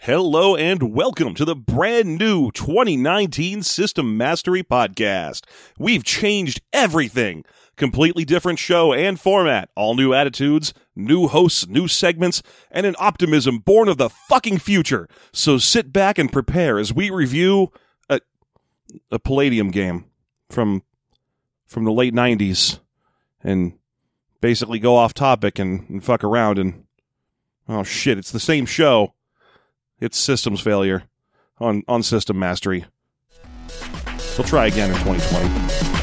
Hello and welcome to the brand new 2019 System Mastery Podcast. We've changed everything. Completely different show and format. All new attitudes, new hosts, new segments, and an optimism born of the fucking future. So sit back and prepare as we review a Palladium game from the late 90s and basically go off topic and fuck around and oh shit, it's the same show. It's Systems Failure on System Mastery. We'll try again in 2020.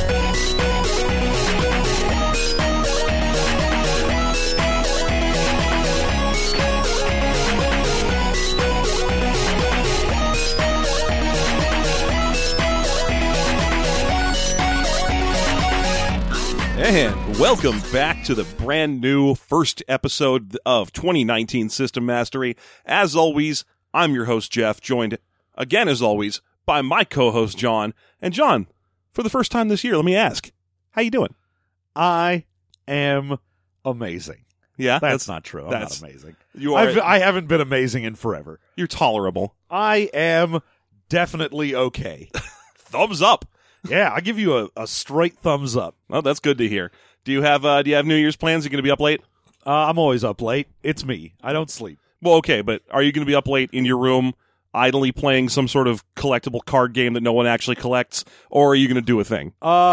And welcome back to the brand new first episode of 2019 System Mastery. As always, I'm your host, Jeff, joined again, as always, by my co-host, John. And John, for the first time this year, let me ask, how you doing? I am amazing. Yeah? That's not true. I'm not amazing. You are. I haven't been amazing in forever. You're tolerable. I am definitely okay. Thumbs up. Yeah, I give you a straight thumbs up. Well, that's good to hear. Do you have New Year's plans? Are you going to be up late? I'm always up late. It's me. I don't sleep. Well, okay, but are you going to be up late in your room, idly playing some sort of collectible card game that no one actually collects, or are you going to do a thing?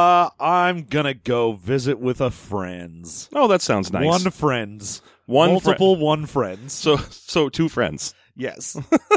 I'm gonna go visit with a friends. Oh, that sounds nice. One friends. One friends. So two friends. Yes.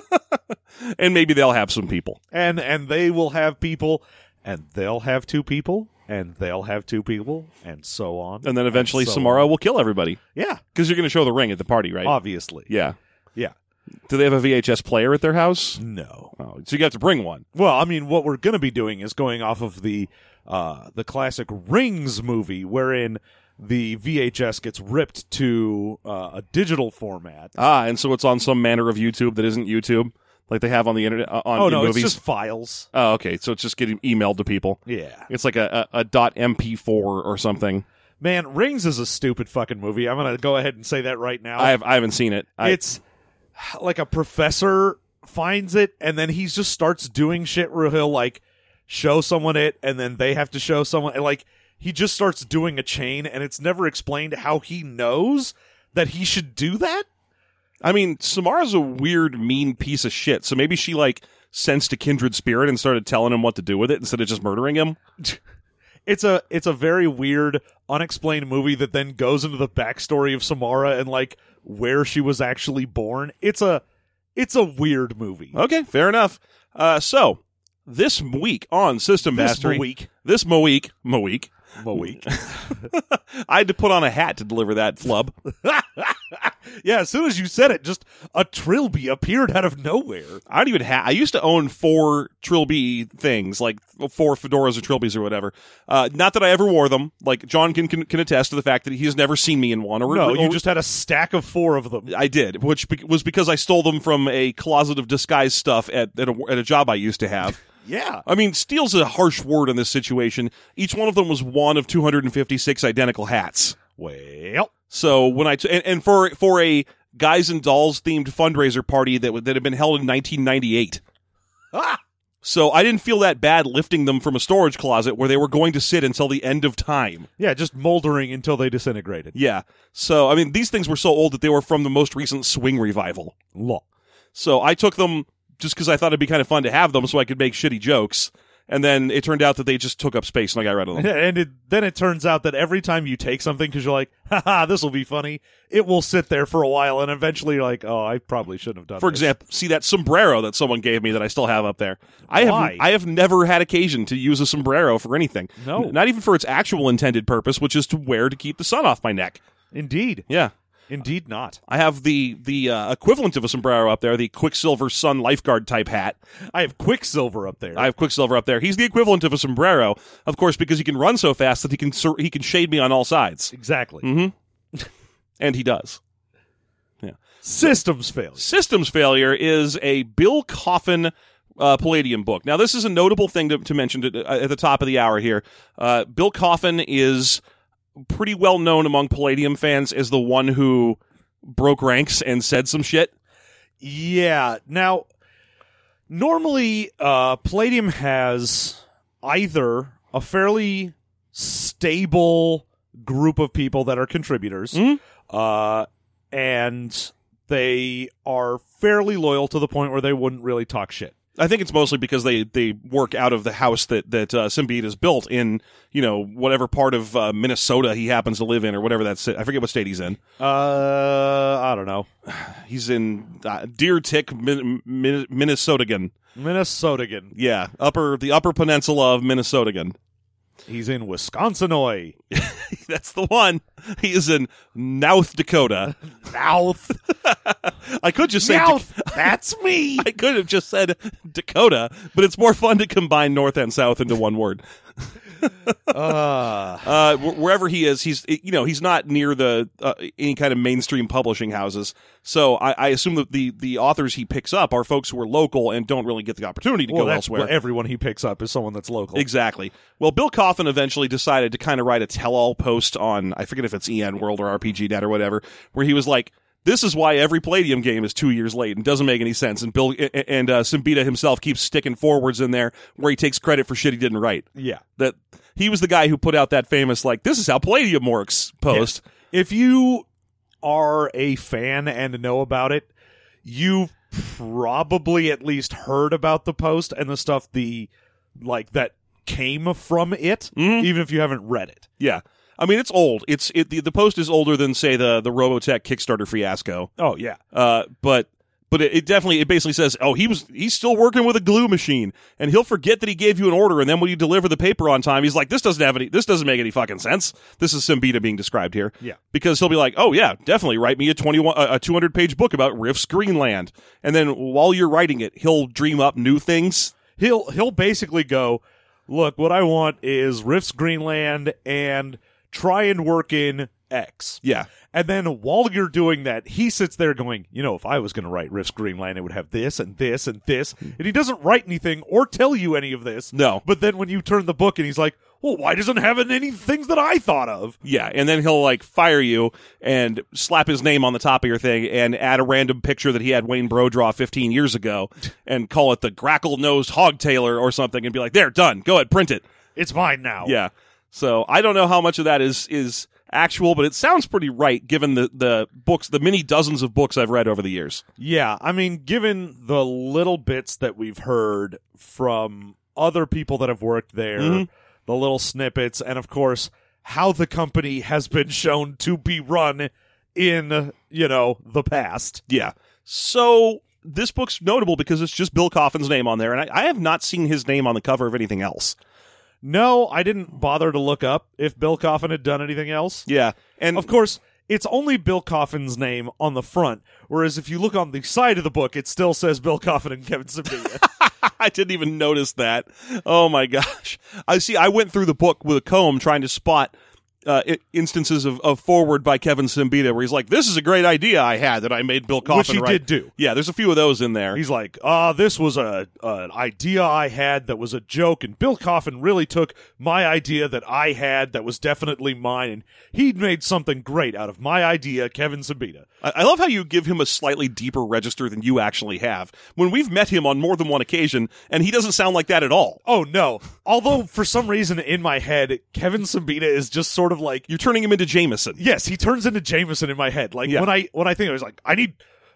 And maybe they'll have some people. And they will have people, and they'll have two people, and they'll have two people, and so on. And then eventually Samara will kill everybody. Yeah. Because you're going to show the ring at the party, right? Obviously. Yeah. Yeah. Do they have a VHS player at their house? No. Oh, so you have to bring one. Well, I mean, what we're going to be doing is going off of the classic Rings movie, wherein the VHS gets ripped to a digital format. And so it's on some manner of YouTube that isn't YouTube, like they have on the internet on movies? It's just files. Oh, okay. So it's just getting emailed to people. Yeah. It's like a .mp4 or something. Man, Rings is a stupid fucking movie. I'm going to go ahead and say that right now. I haven't seen it. It's like a professor finds it, and then he just starts doing shit where he'll, like, show someone it, and then they have to show someone. And, like, he just starts doing a chain, and it's never explained how he knows that he should do that. I mean, Samara's a weird, mean piece of shit, so maybe she, like, sensed a kindred spirit and started telling him what to do with it instead of just murdering him. It's a very weird, unexplained movie that then goes into the backstory of Samara and, like, where she was actually born. It's a weird movie. Okay, fair enough. So, this week on System Mastery... This week... I had to put on a hat to deliver that flub. Yeah, as soon as you said it, just a Trilby appeared out of nowhere. I don't even I used to own 4 Trilby things, like 4 fedoras or Trilbys or whatever. Not that I ever wore them. Like, John can attest to the fact that he has never seen me in one. You just had a stack of 4 of them. I did, which was because I stole them from a closet of disguise stuff at a job I used to have. Yeah. I mean, steal's a harsh word in this situation. Each one of them was one of 256 identical hats. Well, so when and for a Guys and Dolls themed fundraiser party that had been held in 1998. So I didn't feel that bad lifting them from a storage closet where they were going to sit until the end of time. Yeah, just moldering until they disintegrated. Yeah. So, I mean, these things were so old that they were from the most recent swing revival. So I took them just because I thought it'd be kind of fun to have them so I could make shitty jokes. And then it turned out that they just took up space and I got rid of them. And then it turns out that every time you take something because you're like, haha, this will be funny, it will sit there for a while and eventually you're like, oh, I probably shouldn't have done For this. example, see that sombrero that someone gave me that I still have up there. Why? I have never had occasion to use a sombrero for anything. No. Not even for its actual intended purpose, which is to wear to keep the sun off my neck. Indeed. Yeah. Indeed not. I have the equivalent of a sombrero up there, the Quicksilver Sun lifeguard type hat. I have Quicksilver up there. I have Quicksilver up there. He's the equivalent of a sombrero, of course, because he can run so fast that he can shade me on all sides. Exactly. Mm-hmm. And he does. Yeah. Systems Failure. Systems Failure is a Bill Coffin Palladium book. Now, this is a notable thing to mention at the top of the hour here. Bill Coffin is pretty well known among Palladium fans as the one who broke ranks and said some shit. Yeah. Now, normally, Palladium has either a fairly stable group of people that are contributors, and they are fairly loyal to the point where they wouldn't really talk shit. I think it's mostly because they work out of the house that Simbita has built in, whatever part of Minnesota he happens to live in, or whatever that's. I forget what state he's in. I don't know. He's in Deer Tick, Minnesotagan. Minnesotagan. Yeah, the upper peninsula of Minnesotagan. He's in Wisconsinoy. That's the one. He is in North Dakota. Mouth. I could just say Mouth. That's me. I could have just said Dakota, but it's more fun to combine North and South into one word. Wherever he is, he's not near the any kind of mainstream publishing houses. So I assume that the authors he picks up are folks who are local and don't really get the opportunity to go elsewhere. Well, everyone he picks up is someone that's local. Exactly. Well, Bill Coffin eventually decided to kind of write a tell-all post on, I forget if it's EN World or RPG.net or whatever, where he was like, this is why every Palladium game is 2 years late and doesn't make any sense. And Simbita himself keeps sticking forwards in there where he takes credit for shit he didn't write. Yeah. That he was the guy who put out that famous, this is how Palladium works post. Yeah. If you are a fan and know about it, you've probably at least heard about the post and the stuff that came from it, even if you haven't read it. Yeah. I mean, it's old. The post is older than, say, the Robotech Kickstarter fiasco. Oh yeah. But it basically says, oh, he's still working with a glue machine, and he'll forget that he gave you an order, and then when you deliver the paper on time, he's like, this doesn't make any fucking sense. This is Simbita being described here. Yeah. Because he'll be like, oh yeah, definitely write me a 200-page book about Rift's Greenland, and then while you're writing it, he'll dream up new things. He'll basically go, look, what I want is Rift's Greenland and try and work in X. Yeah. And then while you're doing that, he sits there going, if I was going to write Rift's Greenland, it would have this and this and this. And he doesn't write anything or tell you any of this. No. But then when you turn the book and he's like, well, why doesn't it have any things that I thought of? Yeah, and then he'll fire you and slap his name on the top of your thing and add a random picture that he had Wayne Bro draw 15 years ago and call it the Grackle-Nosed Hog Tailor or something and be like, there, done. Go ahead, print it. It's mine now. Yeah. So I don't know how much of that is actual, but it sounds pretty right given the books, the many dozens of books I've read over the years. Yeah, I mean, given the little bits that we've heard from other people that have worked there, the little snippets, and of course, how the company has been shown to be run in, the past. Yeah. So this book's notable because it's just Bill Coffin's name on there, and I have not seen his name on the cover of anything else. No, I didn't bother to look up if Bill Coffin had done anything else. Yeah. And of course, it's only Bill Coffin's name on the front, whereas if you look on the side of the book, it still says Bill Coffin and Kevin Simbita. I didn't even notice that. Oh my gosh. I went through the book with a comb trying to spot instances of forward by Kevin Simbita where he's like, this is a great idea I had that I made Bill Coffin Which he write. did do. Yeah, there's a few of those in there. He's like, this was an idea I had that was a joke, and Bill Coffin really took my idea that I had that was definitely mine, and he'd made something great out of my idea, Kevin Simbita. I love how you give him a slightly deeper register than you actually have. When we've met him on more than one occasion, and he doesn't sound like that at all. Oh, no. Although, for some reason, in my head, Kevin Simbita is just sort of like... You're turning him into Jameson. Yes, he turns into Jameson in my head. Like, yeah. when I think, I was like, I need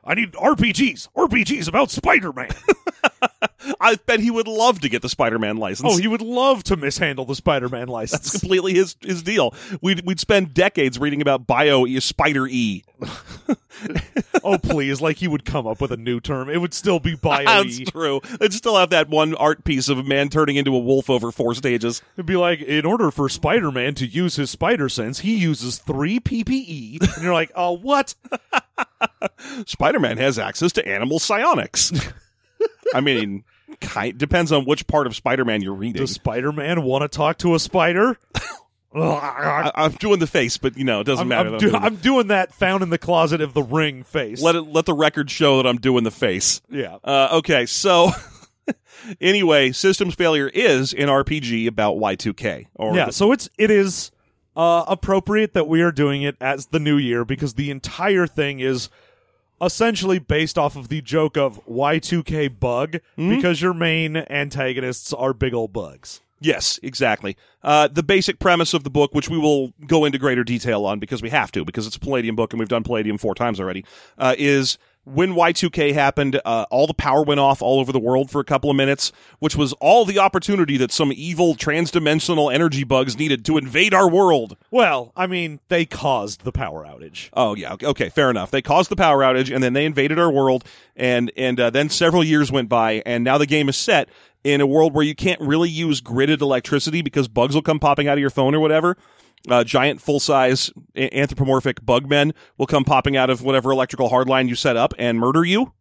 RPGs about Spider-Man. I bet he would love to get the Spider-Man license. Oh, he would love to mishandle the Spider-Man license. That's completely his deal. We'd spend decades reading about Spider-E. Oh, please. Like, he would come up with a new term. It would still be Bio-E. That's true. It'd still have that one art piece of a man turning into a wolf over 4 stages. It'd be like, in order for Spider-Man to use his spider sense, he uses 3 PPE. And you're like, oh, what? Spider-Man has access to animal psionics. I mean, depends on which part of Spider-Man you're reading. Does Spider-Man want to talk to a spider? I'm doing the face, but it doesn't matter. I'm doing that found in the closet of the Ring face. Let the record show that I'm doing the face. Yeah. Okay, so anyway, Systems Failure is an RPG about Y2K. So it is appropriate that we are doing it as the new year because the entire thing is essentially based off of the joke of Y2K bug, because your main antagonists are big old bugs. Yes, exactly. The basic premise of the book, which we will go into greater detail on because we have to, because it's a Palladium book and we've done Palladium 4 times already, is when Y2K happened, all the power went off all over the world for a couple of minutes, which was all the opportunity that some evil transdimensional energy bugs needed to invade our world. Well, I mean, they caused the power outage. Oh, yeah. Okay, fair enough. They caused the power outage, and then they invaded our world, and then several years went by, and now the game is set in a world where you can't really use gridded electricity because bugs will come popping out of your phone or whatever. Giant, full-size, anthropomorphic bugmen will come popping out of whatever electrical hardline you set up and murder you.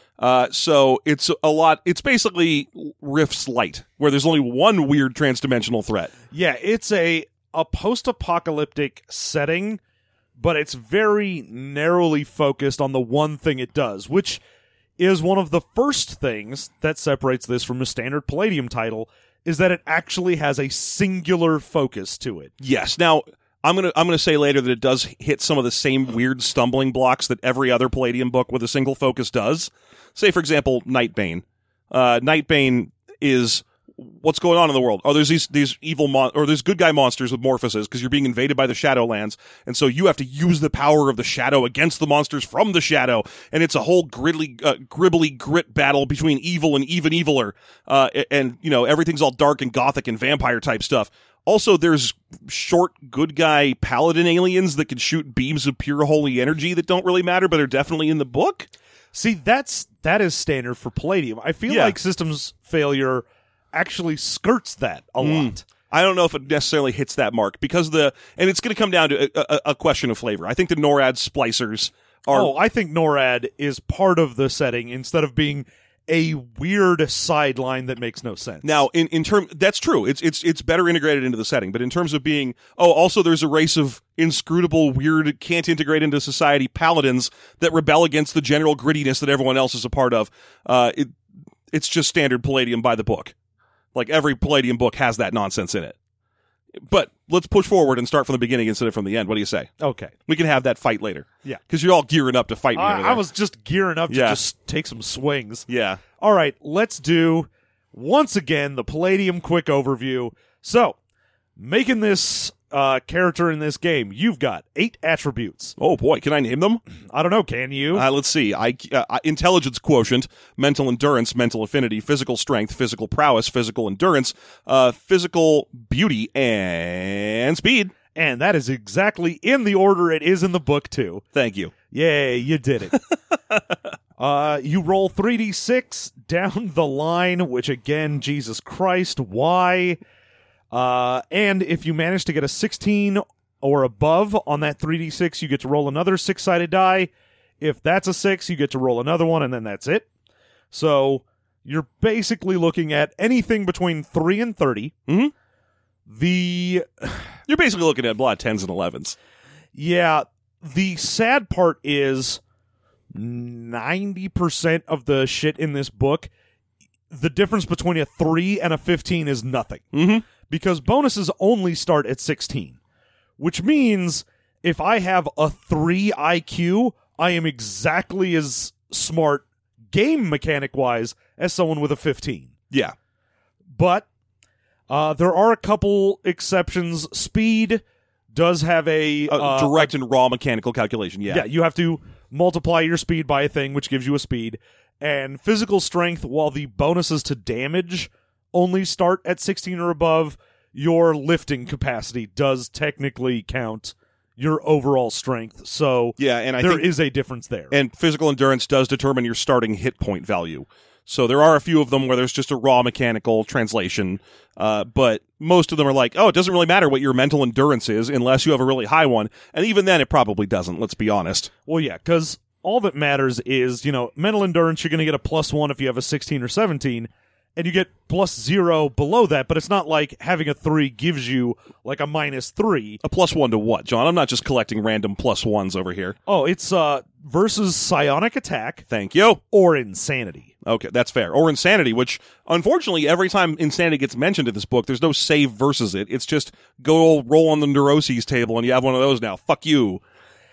So it's a lot. It's basically Rift's Light, where there's only one weird transdimensional threat. Yeah, it's a post-apocalyptic setting, but it's very narrowly focused on the one thing it does, which is one of the first things that separates this from a standard Palladium title, is that it actually has a singular focus to it. Yes. Now, I'm gonna say later that it does hit some of the same weird stumbling blocks that every other Palladium book with a single focus does. Say, for example, Nightbane. Nightbane is what's going on in the world. Oh, there's these evil or there's good guy monsters with Morphuses because you're being invaded by the Shadowlands, and so you have to use the power of the Shadow against the monsters from the Shadow, and it's a whole gribbly grit battle between evil and even eviler, and you know everything's all dark and gothic and vampire type stuff. Also, there's short good guy paladin aliens that can shoot beams of pure holy energy that don't really matter, but are definitely in the book. See, that is standard for Palladium. I feel like Systems Failure actually skirts that a lot. I don't know if it necessarily hits that mark because and it's going to come down to a question of flavor. I think the NORAD splicers are. Oh, I think NORAD is part of the setting instead of being a weird sideline that makes no sense. Now, in term, that's true. It's better integrated into the setting, but in terms of being, also there's a race of inscrutable, weird, can't integrate into society paladins that rebel against the general grittiness that everyone else is a part of. It's just standard Palladium by the book. Like every Palladium book has that nonsense in it. But let's push forward and start from the beginning instead of from the end. What do you say? Okay. We can have that fight later. Yeah. Because you're all gearing up to fight me over there. I was just gearing up to just take some swings. Yeah. All right, let's do, once again, the Palladium quick overview. So, making this character in this game, you've got 8 attributes. Oh, boy. Can I name them? I don't know. Can you? Let's see. Intelligence quotient, mental endurance, mental affinity, physical strength, physical prowess, physical endurance, physical beauty, and speed. And that is exactly in the order it is in the book, too. Thank you. Yay, you did it. You roll 3d6 down the line, which again, Jesus Christ, why? And if you manage to get a 16 or above on that 3d6, you get to roll another 6-sided die. If that's a 6, you get to roll another one, and then that's it. So you're basically looking at anything between 3 and 30. Mm-hmm. You're basically looking at a lot of 10s and 11s. Yeah. The sad part is 90% of the shit in this book, the difference between a 3 and a 15 is nothing. Mm-hmm. Because bonuses only start at 16. Which means if I have a 3 IQ, I am exactly as smart game mechanic-wise as someone with a 15. Yeah. But there are a couple exceptions. Speed does have a direct and raw mechanical calculation. Yeah. Yeah, you have to multiply your speed by a thing, which gives you a speed. And physical strength, while the bonuses to damage only start at 16 or above, your lifting capacity does technically count your overall strength. So yeah, and there is a difference there. And physical endurance does determine your starting hit point value. So there are a few of them where there's just a raw mechanical translation, but most of them are like, it doesn't really matter what your mental endurance is unless you have a really high one. And even then, it probably doesn't, let's be honest. Well, yeah, because all that matters is, mental endurance, you're going to get a +1 if you have a 16 or 17, and you get +0 below that, but it's not like having a 3 gives you like a -3. A +1 to what, John? I'm not just collecting random +1s over here. Oh, it's versus psionic attack. Thank you. Or insanity. Okay, that's fair. Or insanity, which, unfortunately, every time insanity gets mentioned in this book, there's no save versus it. It's just go roll on the neuroses table and you have one of those now. Fuck you.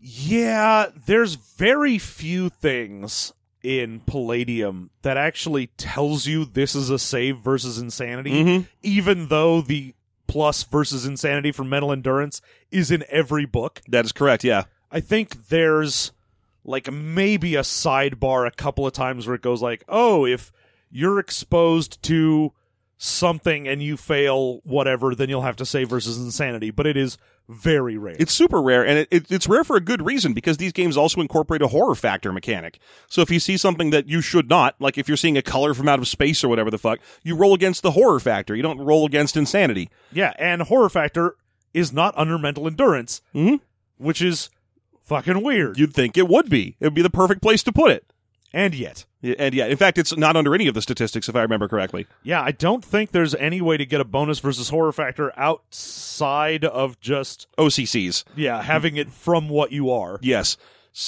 Yeah, there's very few things in Palladium that actually tells you this is a save versus insanity, even though the plus versus insanity for mental endurance is in every book. That is correct, yeah. I think there's like maybe a sidebar a couple of times where it goes like, oh, if you're exposed to something and you fail whatever, then you'll have to save versus insanity, but it is very rare. It's super rare, and it's rare for a good reason, because these games also incorporate a horror factor mechanic. So if you see something that you should not, like if you're seeing a color from out of space or whatever the fuck, you roll against the horror factor. You don't roll against insanity. Yeah, and horror factor is not under mental endurance, which is fucking weird. You'd think it would be. It would be the perfect place to put it. And yet. In fact, it's not under any of the statistics, if I remember correctly. Yeah, I don't think there's any way to get a bonus versus horror factor outside of just... OCCs. Yeah, having it from what you are. Yes.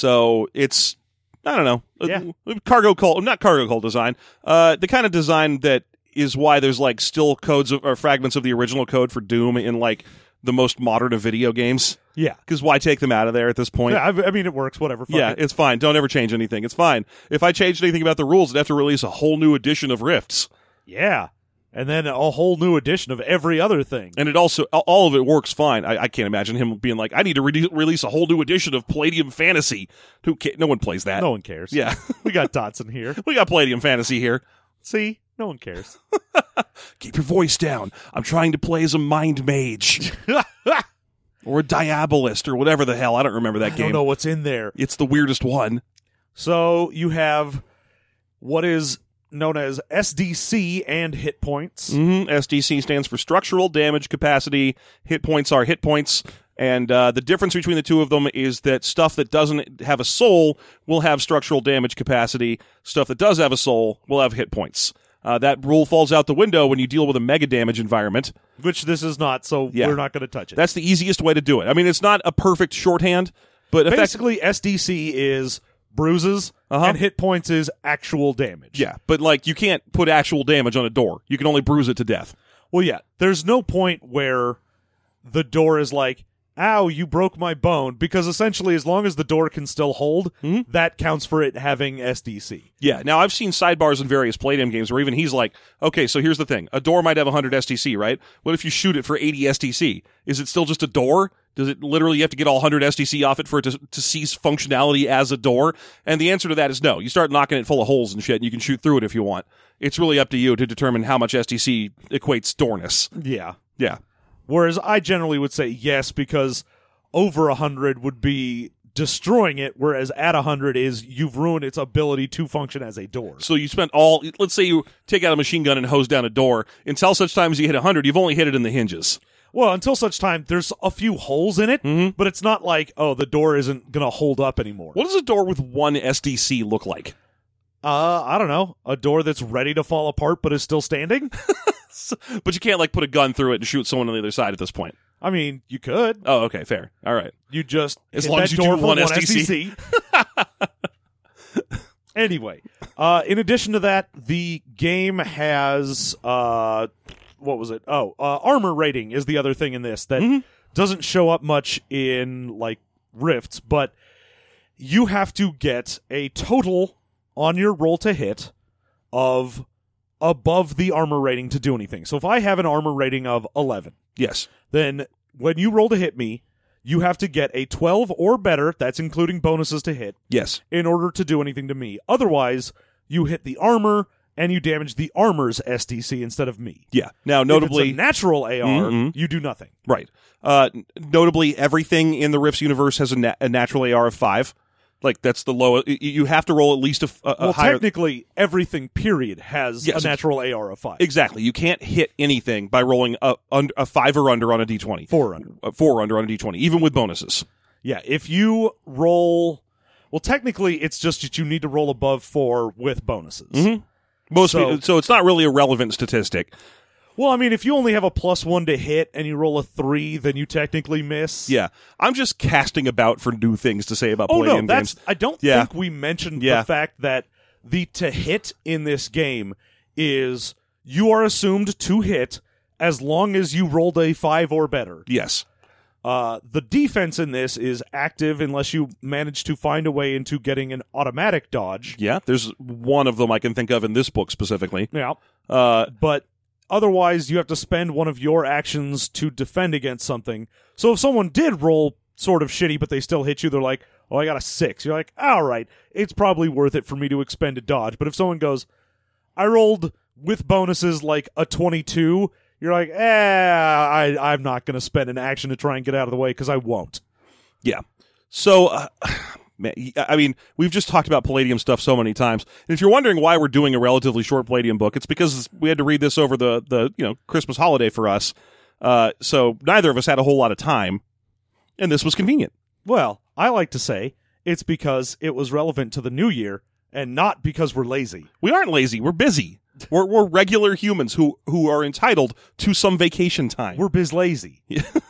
So it's, I don't know. Yeah. Not cargo cult design. The kind of design that is why there's like still codes or fragments of the original code for Doom in like the most modern of video games. Yeah. Because why take them out of there at this point? Yeah, I mean, it works, whatever. Yeah, it's fine. Don't ever change anything. It's fine. If I changed anything about the rules, I'd have to release a whole new edition of Rifts. Yeah. And then a whole new edition of every other thing. And it also, all of it works fine. I can't imagine him being like, I need to release a whole new edition of Palladium Fantasy. No one plays that. No one cares. Yeah. We got Dotson here. We got Palladium Fantasy here. See? No one cares. Keep your voice down. I'm trying to play as a mind mage. Or a Diabolist, or whatever the hell. I don't remember that game. I don't know what's in there. It's the weirdest one. So you have what is known as SDC and hit points. SDC stands for Structural Damage Capacity. Hit points are hit points. And the difference between the two of them is that stuff that doesn't have a soul will have structural damage capacity. Stuff that does have a soul will have hit points. That rule falls out the window when you deal with a mega damage environment. Which this is not, so we're not going to touch it. That's the easiest way to do it. I mean, it's not a perfect shorthand, but basically SDC is bruises, and hit points is actual damage. Yeah, but like you can't put actual damage on a door. You can only bruise it to death. Well, yeah, there's no point where the door is like, ow, you broke my bone, because essentially as long as the door can still hold, that counts for it having SDC. Yeah, now I've seen sidebars in various Palladium games where even he's like, okay, so here's the thing. A door might have 100 SDC, right? What if you shoot it for 80 SDC? Is it still just a door? Does it literally you have to get all 100 SDC off it for it to cease functionality as a door? And the answer to that is no. You start knocking it full of holes and shit, and you can shoot through it if you want. It's really up to you to determine how much SDC equates doorness. Yeah. Yeah. Whereas I generally would say yes, because over 100 would be destroying it, whereas at 100 is you've ruined its ability to function as a door. So you spent let's say you take out a machine gun and hose down a door. Until such time as you hit 100, you've only hit it in the hinges. Well, until such time, there's a few holes in it, but it's not like, oh, the door isn't going to hold up anymore. What does a door with 1 SDC look like? I don't know. A door that's ready to fall apart but is still standing? But you can't, like, put a gun through it and shoot someone on the other side at this point. I mean, you could. Oh, okay, fair. All right. You just as long as you do 1 SDC. Anyway, in addition to that, the game has what was it? Armor rating is the other thing in this that doesn't show up much in like Rifts, but you have to get a total on your roll to hit of above the armor rating to do anything. So if I have an armor rating of 11, yes, then when you roll to hit me, you have to get a 12 or better, that's including bonuses to hit, yes, in order to do anything to me. Otherwise, you hit the armor and you damage the armor's SDC instead of me. Yeah. Now, notably, if it's a natural AR, you do nothing. Right. Notably, everything in the Rifts universe has a natural AR of 5. Like, that's the lowest. You have to roll at least a well, higher. Technically, everything, period, has a natural AR of 5. Exactly. You can't hit anything by rolling a 5 or under on a D20. 4 or under. 4 or under on a D20, even with bonuses. Yeah, if you roll... Well, technically, it's just that you need to roll above 4 with bonuses. So it's not really a relevant statistic. Well, I mean, if you only have a +1 to hit and you roll a 3, then you technically miss. Yeah. I'm just casting about for new things to say about Palladium games. I don't think we mentioned the fact that the to hit in this game is you are assumed to hit as long as you rolled a 5 or better. Yes. The defense in this is active unless you manage to find a way into getting an automatic dodge. Yeah, there's one of them I can think of in this book specifically. Yeah. But otherwise, you have to spend one of your actions to defend against something. So if someone did roll sort of shitty, but they still hit you, they're like, oh, I got a 6. You're like, all right, it's probably worth it for me to expend a dodge. But if someone goes, I rolled with bonuses like a 22, you're like, I'm not going to spend an action to try and get out of the way because I won't. Yeah. So, man, I mean, we've just talked about Palladium stuff so many times. And if you're wondering why we're doing a relatively short Palladium book, it's because we had to read this over the Christmas holiday for us. So neither of us had a whole lot of time, and this was convenient. Well, I like to say it's because it was relevant to the new year and not because we're lazy. We aren't lazy. We're busy. We're regular humans who are entitled to some vacation time. We're biz lazy.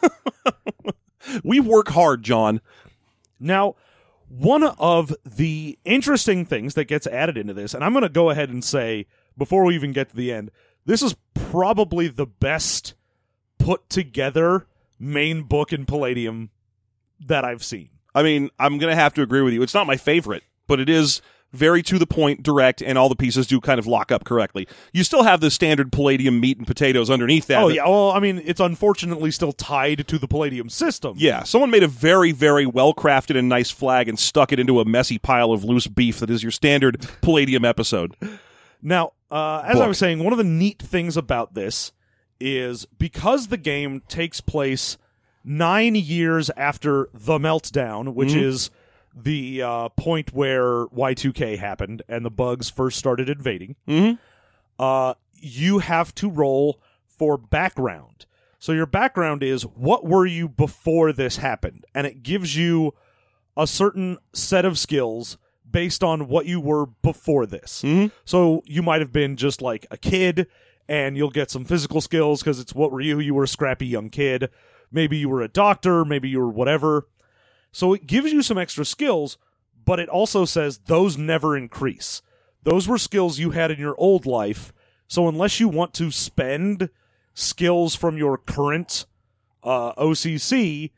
We work hard, John. Now, one of the interesting things that gets added into this, and I'm going to go ahead and say, before we even get to the end, this is probably the best put together main book in Palladium that I've seen. I mean, I'm going to have to agree with you. It's not my favorite, but it is very to the point, direct, and all the pieces do kind of lock up correctly. You still have the standard Palladium meat and potatoes underneath that. Oh, yeah. Well, I mean, it's unfortunately still tied to the Palladium system. Yeah. Someone made a very, very well-crafted and nice flag and stuck it into a messy pile of loose beef that is your standard Palladium episode. Now, as I was saying, one of the neat things about this is because the game takes place 9 years after the meltdown, which is the point where Y2K happened and the bugs first started invading, you have to roll for background. So your background is, what were you before this happened? And it gives you a certain set of skills based on what you were before this. So you might have been just like a kid, and you'll get some physical skills because it's what were you? You were a scrappy young kid. Maybe you were a doctor. Maybe you were whatever. So it gives you some extra skills, but it also says those never increase. Those were skills you had in your old life, so unless you want to spend skills from your current OCC,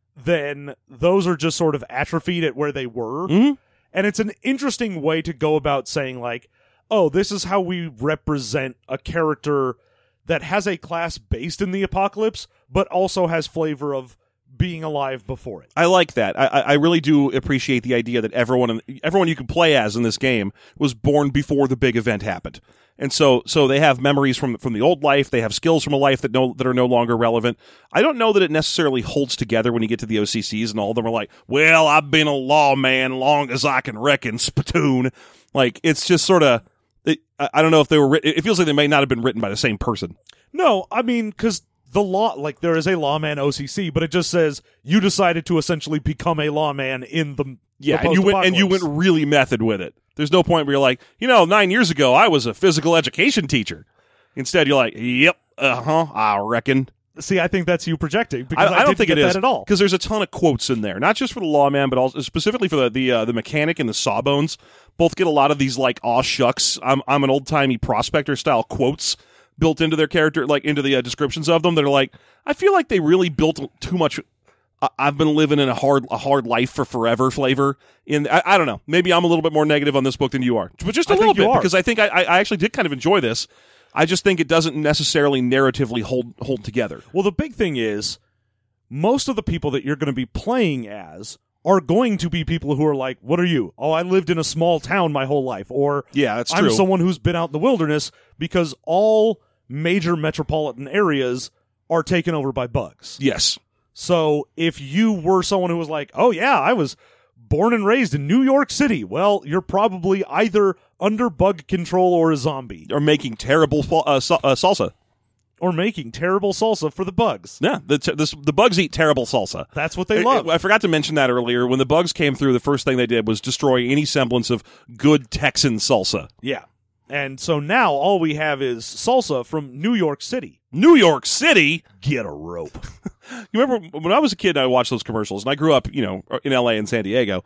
then those are just sort of atrophied at where they were. And it's an interesting way to go about saying, like, oh, this is how we represent a character that has a class based in the apocalypse, but also has flavor of being alive before it. I like that. I really do appreciate the idea that everyone you can play as in this game was born before the big event happened. And so they have memories from the old life, they have skills from a life that are no longer relevant. I don't know that it necessarily holds together when you get to the OCCs and all of them are like, well, I've been a lawman long as I can reckon, spittoon. Like, it's just sort of, I don't know if they were written, it feels like they may not have been written by the same person. No, I mean, because the law, like, there is a lawman OCC, but it just says you decided to essentially become a lawman in the and you went really method with it. There's no point where you're like, 9 years ago I was a physical education teacher. Instead, you're like, yep, I reckon. See, I think that's you projecting because I don't think it is that at all. Because there's a ton of quotes in there, not just for the lawman, but also specifically for the mechanic and the sawbones. Both get a lot of these like, aw shucks, I'm an old timey prospector style quotes built into their character, like into the descriptions of them that are like, I feel like they really built too much. I've been living in a hard life for forever flavor. I don't know. Maybe I'm a little bit more negative on this book than you are, but just a little bit because I think I actually did kind of enjoy this. I just think it doesn't necessarily narratively hold together. Well, the big thing is most of the people that you're going to be playing as are going to be people who are like, what are you? Oh, I lived in a small town my whole life. Or yeah, that's true. I'm someone who's been out in the wilderness, because all major metropolitan areas are taken over by bugs. Yes. So if you were someone who was like, oh yeah, I was born and raised in New York City, well, you're probably either under bug control or a zombie. Or making terrible salsa. Or making terrible salsa for the bugs. Yeah, the bugs eat terrible salsa. That's what they love. I forgot to mention that earlier. When the bugs came through, the first thing they did was destroy any semblance of good Texan salsa. Yeah. And so now all we have is salsa from New York City. New York City? Get a rope. You remember when I was a kid, I watched those commercials, and I grew up, in L.A. and San Diego.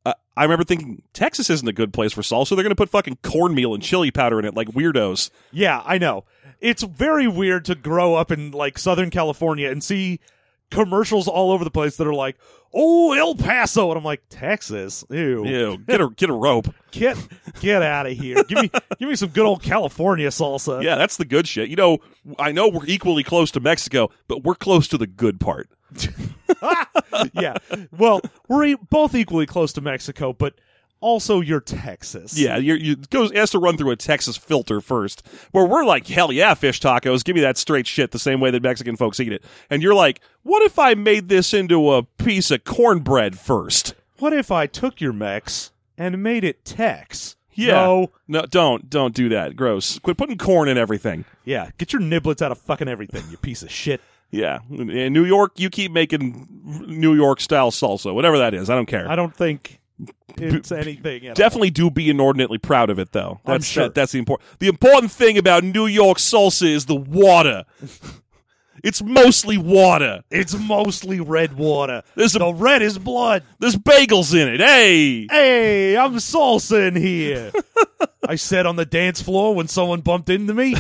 I remember thinking, Texas isn't a good place for salsa. They're going to put fucking cornmeal and chili powder in it like weirdos. Yeah, I know. It's very weird to grow up in, like, Southern California and see commercials all over the place that are like, "Oh, El Paso," and I'm like, "Texas, ew, Ew, get a rope. get out of here. Give me some good old California salsa." Yeah, that's the good shit. You know, I know we're equally close to Mexico, but we're close to the good part. Yeah. Well, we're both equally close to Mexico, but also you're Texas. Yeah, it has to run through a Texas filter first. Where we're like, hell yeah, fish tacos. Give me that straight shit the same way that Mexican folks eat it. And you're like, what if I made this into a piece of cornbread first? What if I took your Mex and made it Tex? Yeah. No, don't do that. Gross. Quit putting corn in everything. Yeah, get your niblets out of fucking everything, you piece of shit. Yeah. In New York, you keep making New York-style salsa, whatever that is. I don't care. I don't think it's anything at Definitely do be inordinately proud of it, though. I'm sure. That's the important. The important thing about New York salsa is the water. It's mostly water. It's mostly red water. There's the red is blood. There's bagels in it. Hey, I'm salsa in here. I said on the dance floor when someone bumped into me.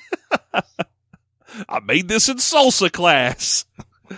I made this in salsa class.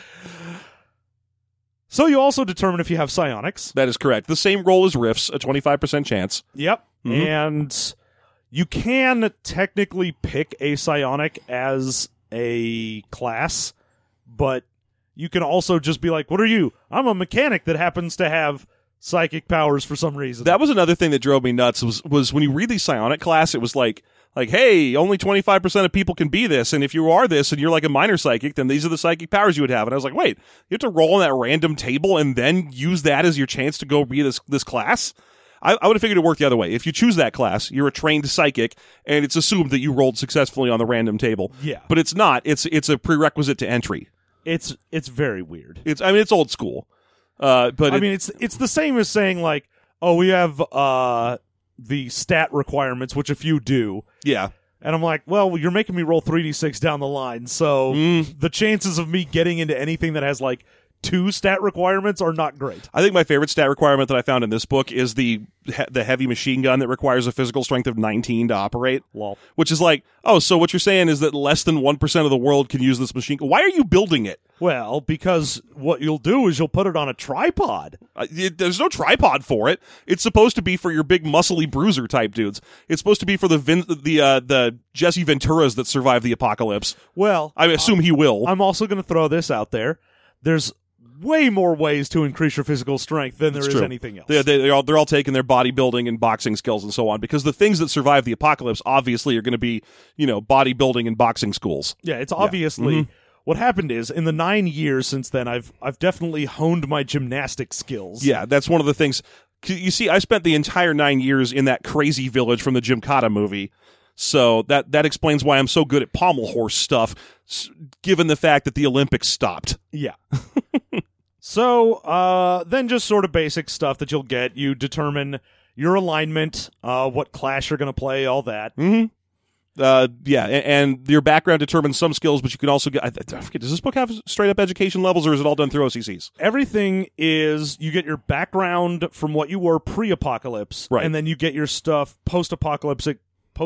So you also determine if you have psionics. That is correct. The same roll as riffs, a 25% chance. Yep. Mm-hmm. And you can technically pick a psionic as a class, but you can also just be like, what are you? I'm a mechanic that happens to have psychic powers for some reason. That was another thing that drove me nuts was when you read the psionic class, it was like, hey, only 25% of people can be this, and if you are this and you're like a minor psychic, then these are the psychic powers you would have. And I was like, wait, you have to roll on that random table and then use that as your chance to go be this class? I would have figured it worked the other way. If you choose that class, you're a trained psychic, and it's assumed that you rolled successfully on the random table. Yeah. But it's not. It's a prerequisite to entry. It's very weird. It's old school. It's the same as saying like, oh, we have the stat requirements, which a few do. Yeah. And I'm like, well, you're making me roll 3d6 down the line, so the chances of me getting into anything that has like 2 stat requirements are not great. I think my favorite stat requirement that I found in this book is the heavy machine gun that requires a physical strength of 19 to operate. Lol. Which is like, oh, so what you're saying is that less than 1% of the world can use this machine. Why are you building it? Well, because what you'll do is you'll put it on a tripod. There's no tripod for it. It's supposed to be for your big muscly bruiser type dudes. It's supposed to be for the Jesse Venturas that survive the apocalypse. Well, I assume he will. I'm also going to throw this out there. There's way more ways to increase your physical strength than there is anything else. They're all taking their bodybuilding and boxing skills and so on, because the things that survive the apocalypse obviously are going to be, bodybuilding and boxing schools. Yeah, it's obviously what happened is in the 9 years since then, I've definitely honed my gymnastic skills. Yeah, that's one of the things. You see, I spent the entire 9 years in that crazy village from the Gymkata movie. So that explains why I'm so good at pommel horse stuff, given the fact that the Olympics stopped. Yeah. So then just sort of basic stuff that you'll get. You determine your alignment, what class you're going to play, all that. Mm-hmm. And your background determines some skills, but you can also get... I forget, does this book have straight-up education levels, or is it all done through OCCs? Everything is... You get your background from what you were pre-apocalypse, right, and then you get your stuff post-apocalyptic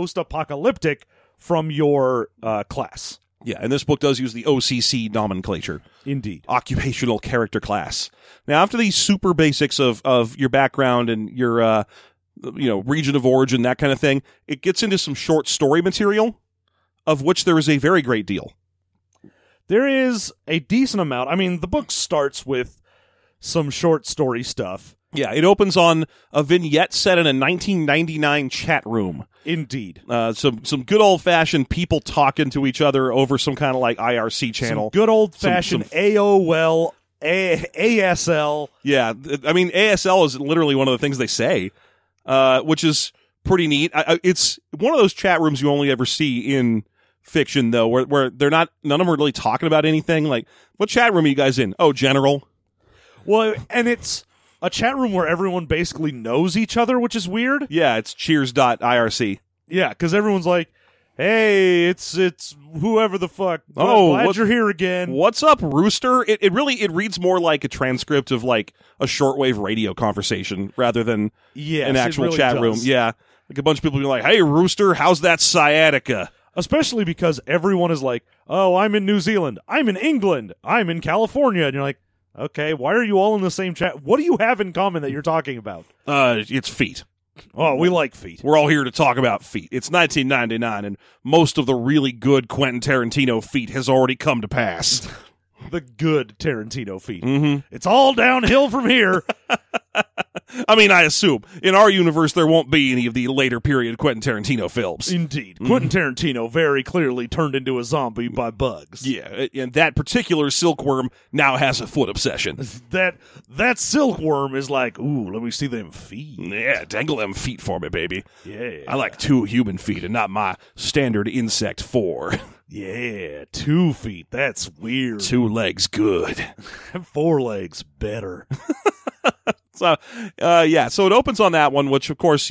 from your class. Yeah, and this book does use the OCC nomenclature. Indeed. Occupational character class. Now, after these super basics of your background and your region of origin, that kind of thing, it gets into some short story material, of which there is a very great deal. There is a decent amount. I mean, the book starts with some short story stuff. Yeah, it opens on a vignette set in a 1999 chat room. Indeed. Some good old-fashioned people talking to each other over some kind of like IRC channel. Some good old-fashioned AOL, ASL. Yeah, I mean, ASL is literally one of the things they say, which is pretty neat. It's one of those chat rooms you only ever see in fiction, though, where they're not, none of them are really talking about anything. Like, what chat room are you guys in? Oh, General. Well, and it's a chat room where everyone basically knows each other, which is weird. Yeah, it's cheers.irc. Yeah, because everyone's like, hey, it's whoever the fuck. Glad you're here again. What's up, Rooster? It really reads more like a transcript of like a shortwave radio conversation rather than an actual really chat room. Yeah, like a bunch of people being like, hey, Rooster, how's that sciatica? Especially because everyone is like, oh, I'm in New Zealand, I'm in England, I'm in California. And you're like, okay, why are you all in the same chat? What do you have in common that you're talking about? It's feet. Oh, we like feet. We're all here to talk about feet. It's 1999, and most of the really good Quentin Tarantino feat has already come to pass. The good Tarantino feat. Mm-hmm. It's all downhill from here. I mean, I assume in our universe there won't be any of the later period Quentin Tarantino films. Indeed. Quentin Tarantino very clearly turned into a zombie by bugs. Yeah, and that particular silkworm now has a foot obsession. That silkworm is like, ooh, let me see them feet. Yeah, dangle them feet for me, baby. Yeah. I like 2 human feet and not my standard insect 4. Yeah, 2 feet. That's weird. 2 legs, good. 4 legs, better. So, so it opens on that one, which of course,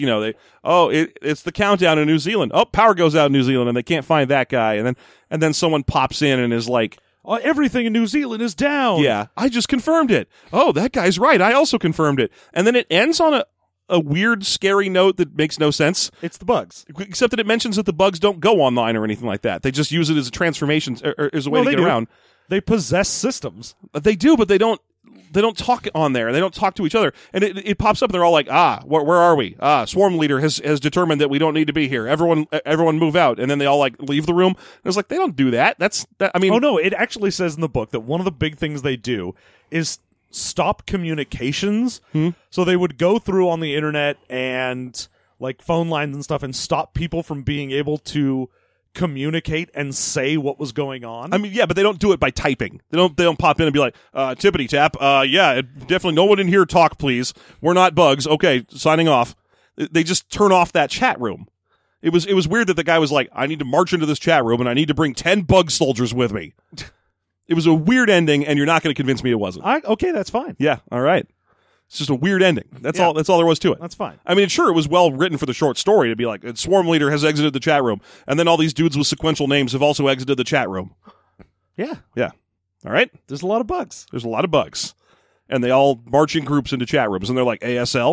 it's the countdown in New Zealand. Oh, power goes out in New Zealand and they can't find that guy. And then someone pops in and is like, everything in New Zealand is down. yeah, I just confirmed it. Oh, that guy's right. I also confirmed it. And then it ends on a weird, scary note that makes no sense. It's the bugs. Except that it mentions that the bugs don't go online or anything like that. They just use it as a transformation, or as a way to get around. They possess systems. They do, but they don't talk on there. They don't talk to each other. And it pops up and they're all like, where are we? Swarm leader has determined that we don't need to be here. Everyone move out. And then they all like leave the room. And it's like, they don't do that. I mean. Oh no, it actually says in the book that one of the big things they do is stop communications. So they would go through on the internet and like phone lines and stuff and stop people from being able to communicate and say what was going on. I mean, yeah, but they don't do it by typing. They don't pop in and be like, tippity tap. Definitely no one in here talk, please. We're not bugs. Okay, signing off. They just turn off that chat room. It was weird that the guy was like, I need to march into this chat room and I need to bring 10 bug soldiers with me. It was a weird ending, and you're not going to convince me it wasn't. Okay, that's fine. Yeah, all right. It's just a weird ending. That's all there was to it. That's fine. I mean, sure, it was well written for the short story to be like, Swarm Leader has exited the chat room, and then all these dudes with sequential names have also exited the chat room. Yeah. Yeah. All right? There's a lot of bugs. There's a lot of bugs. And they all march in groups into chat rooms, and they're like, ASL?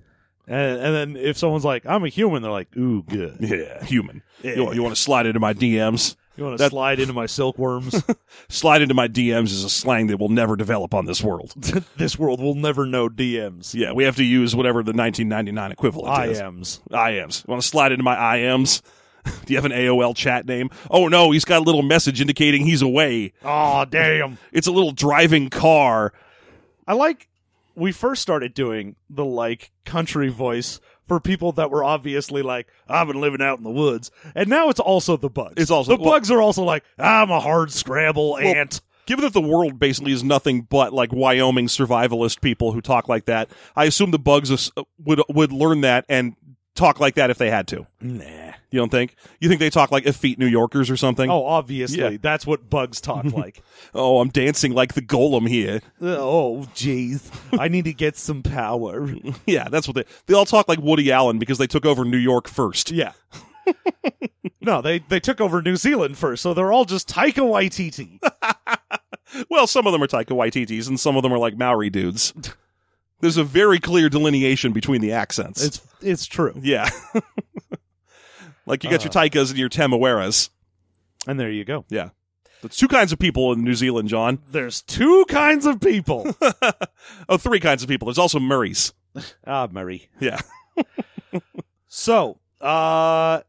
And then if someone's like, I'm a human, they're like, ooh, good. Yeah, human. Yeah. You want to slide into my DMs? You want to slide into my silkworms? Slide into my DMs is a slang that will never develop on this world. This world will never know DMs. Yeah, we have to use whatever the 1999 equivalent is. IMs. Want to slide into my IMs? Do you have an AOL chat name? Oh, no, he's got a little message indicating he's away. Oh, damn. It's a little driving car. We first started doing the, country voice for people that were obviously like, I've been living out in the woods. And now it's also the bugs. It's also the bugs are also like, I'm a hard scrabble ant. Given that the world basically is nothing but like Wyoming survivalist people who talk like that, I assume the bugs would learn that and talk like that if they had to. Nah. You don't think? You think they talk like effete New Yorkers or something? Oh, obviously. Yeah. That's what bugs talk like. Oh, I'm dancing like the golem here. Oh, jeez. I need to get some power. Yeah, that's what they all talk like Woody Allen because they took over New York first. Yeah. No, they took over New Zealand first, so they're all just Taika Waititi. Well, some of them are Taika Waititis and some of them are like Maori dudes. There's a very clear delineation between the accents. It's true. Yeah. Like you got your Taikas and your Tamawaras. And there you go. Yeah. There's 2 kinds of people in New Zealand, John. There's 2 kinds of people. 3 kinds of people. There's also Murrays. Murray. Yeah. So, I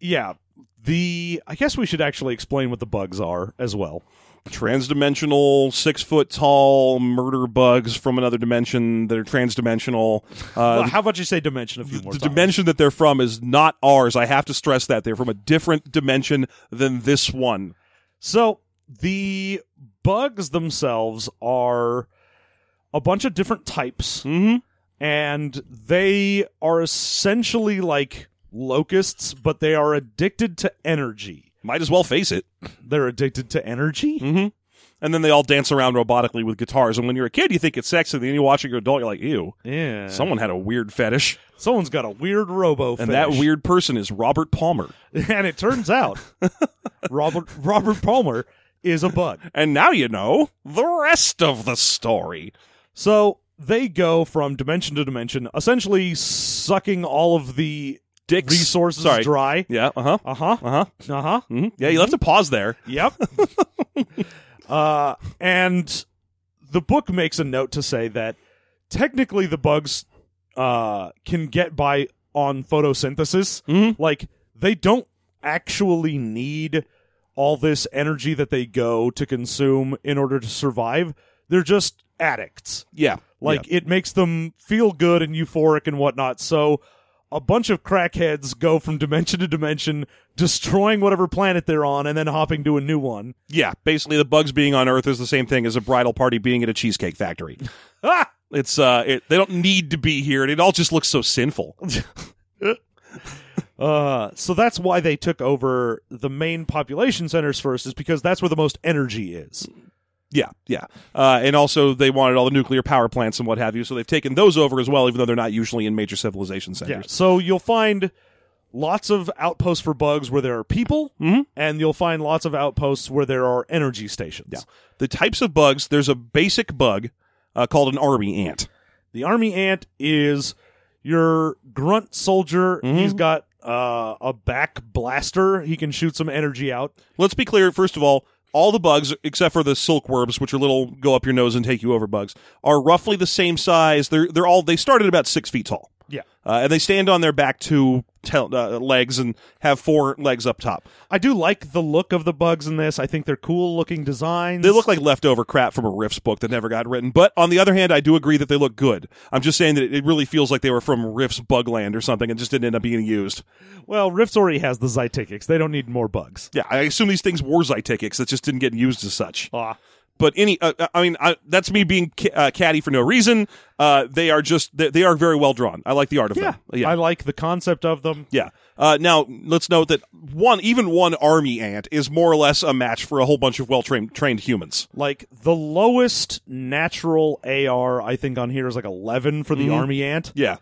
guess we should actually explain what the bugs are as well. Transdimensional, 6-foot-tall murder bugs from another dimension that are transdimensional. Well, how about you say dimension a few more times? The dimension that they're from is not ours. I have to stress that. They're from a different dimension than this one. So, the bugs themselves are a bunch of different types. Mm-hmm. And they are essentially like locusts, but they are addicted to energy. Might as well face it. They're addicted to energy? Mm-hmm. And then they all dance around robotically with guitars. And when you're a kid, you think it's sexy. Then you watch it, you're an adult, you're like, ew. Yeah. Someone had a weird fetish. Someone's got a weird robo fetish. And that weird person is Robert Palmer. And it turns out Robert Palmer is a bug. And now you know the rest of the story. So they go from dimension to dimension, essentially sucking all of the Dick's resources sorry. dry. Yeah. Uh huh. Yeah. You left a pause there. Yep. And the book makes a note to say that technically the bugs can get by on photosynthesis. Like, they don't actually need all this energy that they go to consume in order to survive. They're just addicts. Yeah. Like, it makes them feel good and euphoric and whatnot. So a bunch of crackheads go from dimension to dimension, destroying whatever planet they're on, and then hopping to a new one. Yeah. Basically, the bugs being on Earth is the same thing as a bridal party being at a cheesecake factory. It's they don't need to be here, and it all just looks so sinful. So that's why they took over the main population centers first, is because that's where the most energy is. Yeah. And also they wanted all the nuclear power plants and what have you, so they've taken those over as well, even though they're not usually in major civilization centers. Yeah. So you'll find lots of outposts for bugs where there are people, and you'll find lots of outposts where there are energy stations. Yeah. The types of bugs, there's a basic bug called an army ant. The army ant is your grunt soldier. He's got a back blaster. He can shoot some energy out. Let's be clear, first of all the bugs, except for the silkworms, which are little go up your nose and take you over bugs, are roughly the same size. They start at about 6 feet tall. Yeah. And they stand on their back two legs and have 4 legs up top. I do like the look of the bugs in this. I think they're cool looking designs. They look like leftover crap from a Riffs book that never got written. But on the other hand, I do agree that they look good. I'm just saying that it really feels like they were from Riffs Bugland or something and just didn't end up being used. Well, Riffs already has the Zytikics. They don't need more bugs. Yeah, I assume these things were Zytikics that just didn't get used as such. But that's me being catty for no reason. They are very well drawn. I like the art of them. Yeah, I like the concept of them. Yeah. Now let's note that even one army ant is more or less a match for a whole bunch of trained humans. Like, the lowest natural AR I think on here is like 11 for the army ant. Yeah.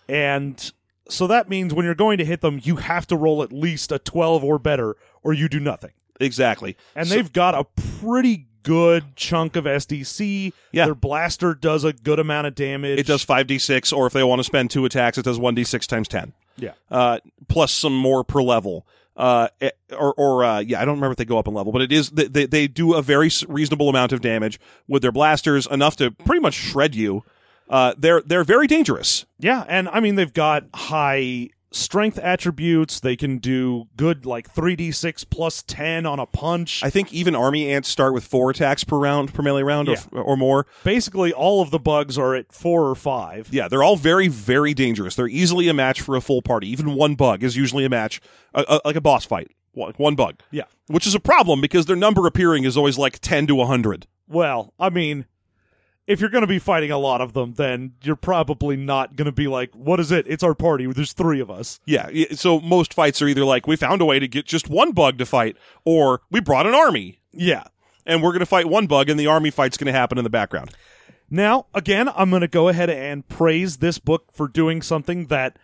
And so that means when you're going to hit them, you have to roll at least a 12 or better, or you do nothing. Exactly. And they've got a pretty good chunk of SDC. Yeah. Their blaster does a good amount of damage. It does 5d6, or if they want to spend 2 attacks, it does 1d6 times 10. Yeah. Plus some more per level. I don't remember if they go up in level, but it is they do a very reasonable amount of damage with their blasters, enough to pretty much shred you. They're very dangerous. Yeah, and I mean, they've got high strength attributes. They can do good, like 3d6 plus 10 on a punch. I think even army ants start with 4 attacks per melee round, or more. Basically, all of the bugs are at 4 or 5. Yeah, they're all very, very dangerous. They're easily a match for a full party. Even one bug is usually a match, like a boss fight. One bug. Yeah. Which is a problem, because their number appearing is always like 10 to 100. Well, I mean, if you're going to be fighting a lot of them, then you're probably not going to be like, what is it? It's our party. There's 3 of us. Yeah, so most fights are either like, we found a way to get just one bug to fight, or we brought an army. Yeah. And we're going to fight one bug, and the army fight's going to happen in the background. Now, again, I'm going to go ahead and praise this book for doing something that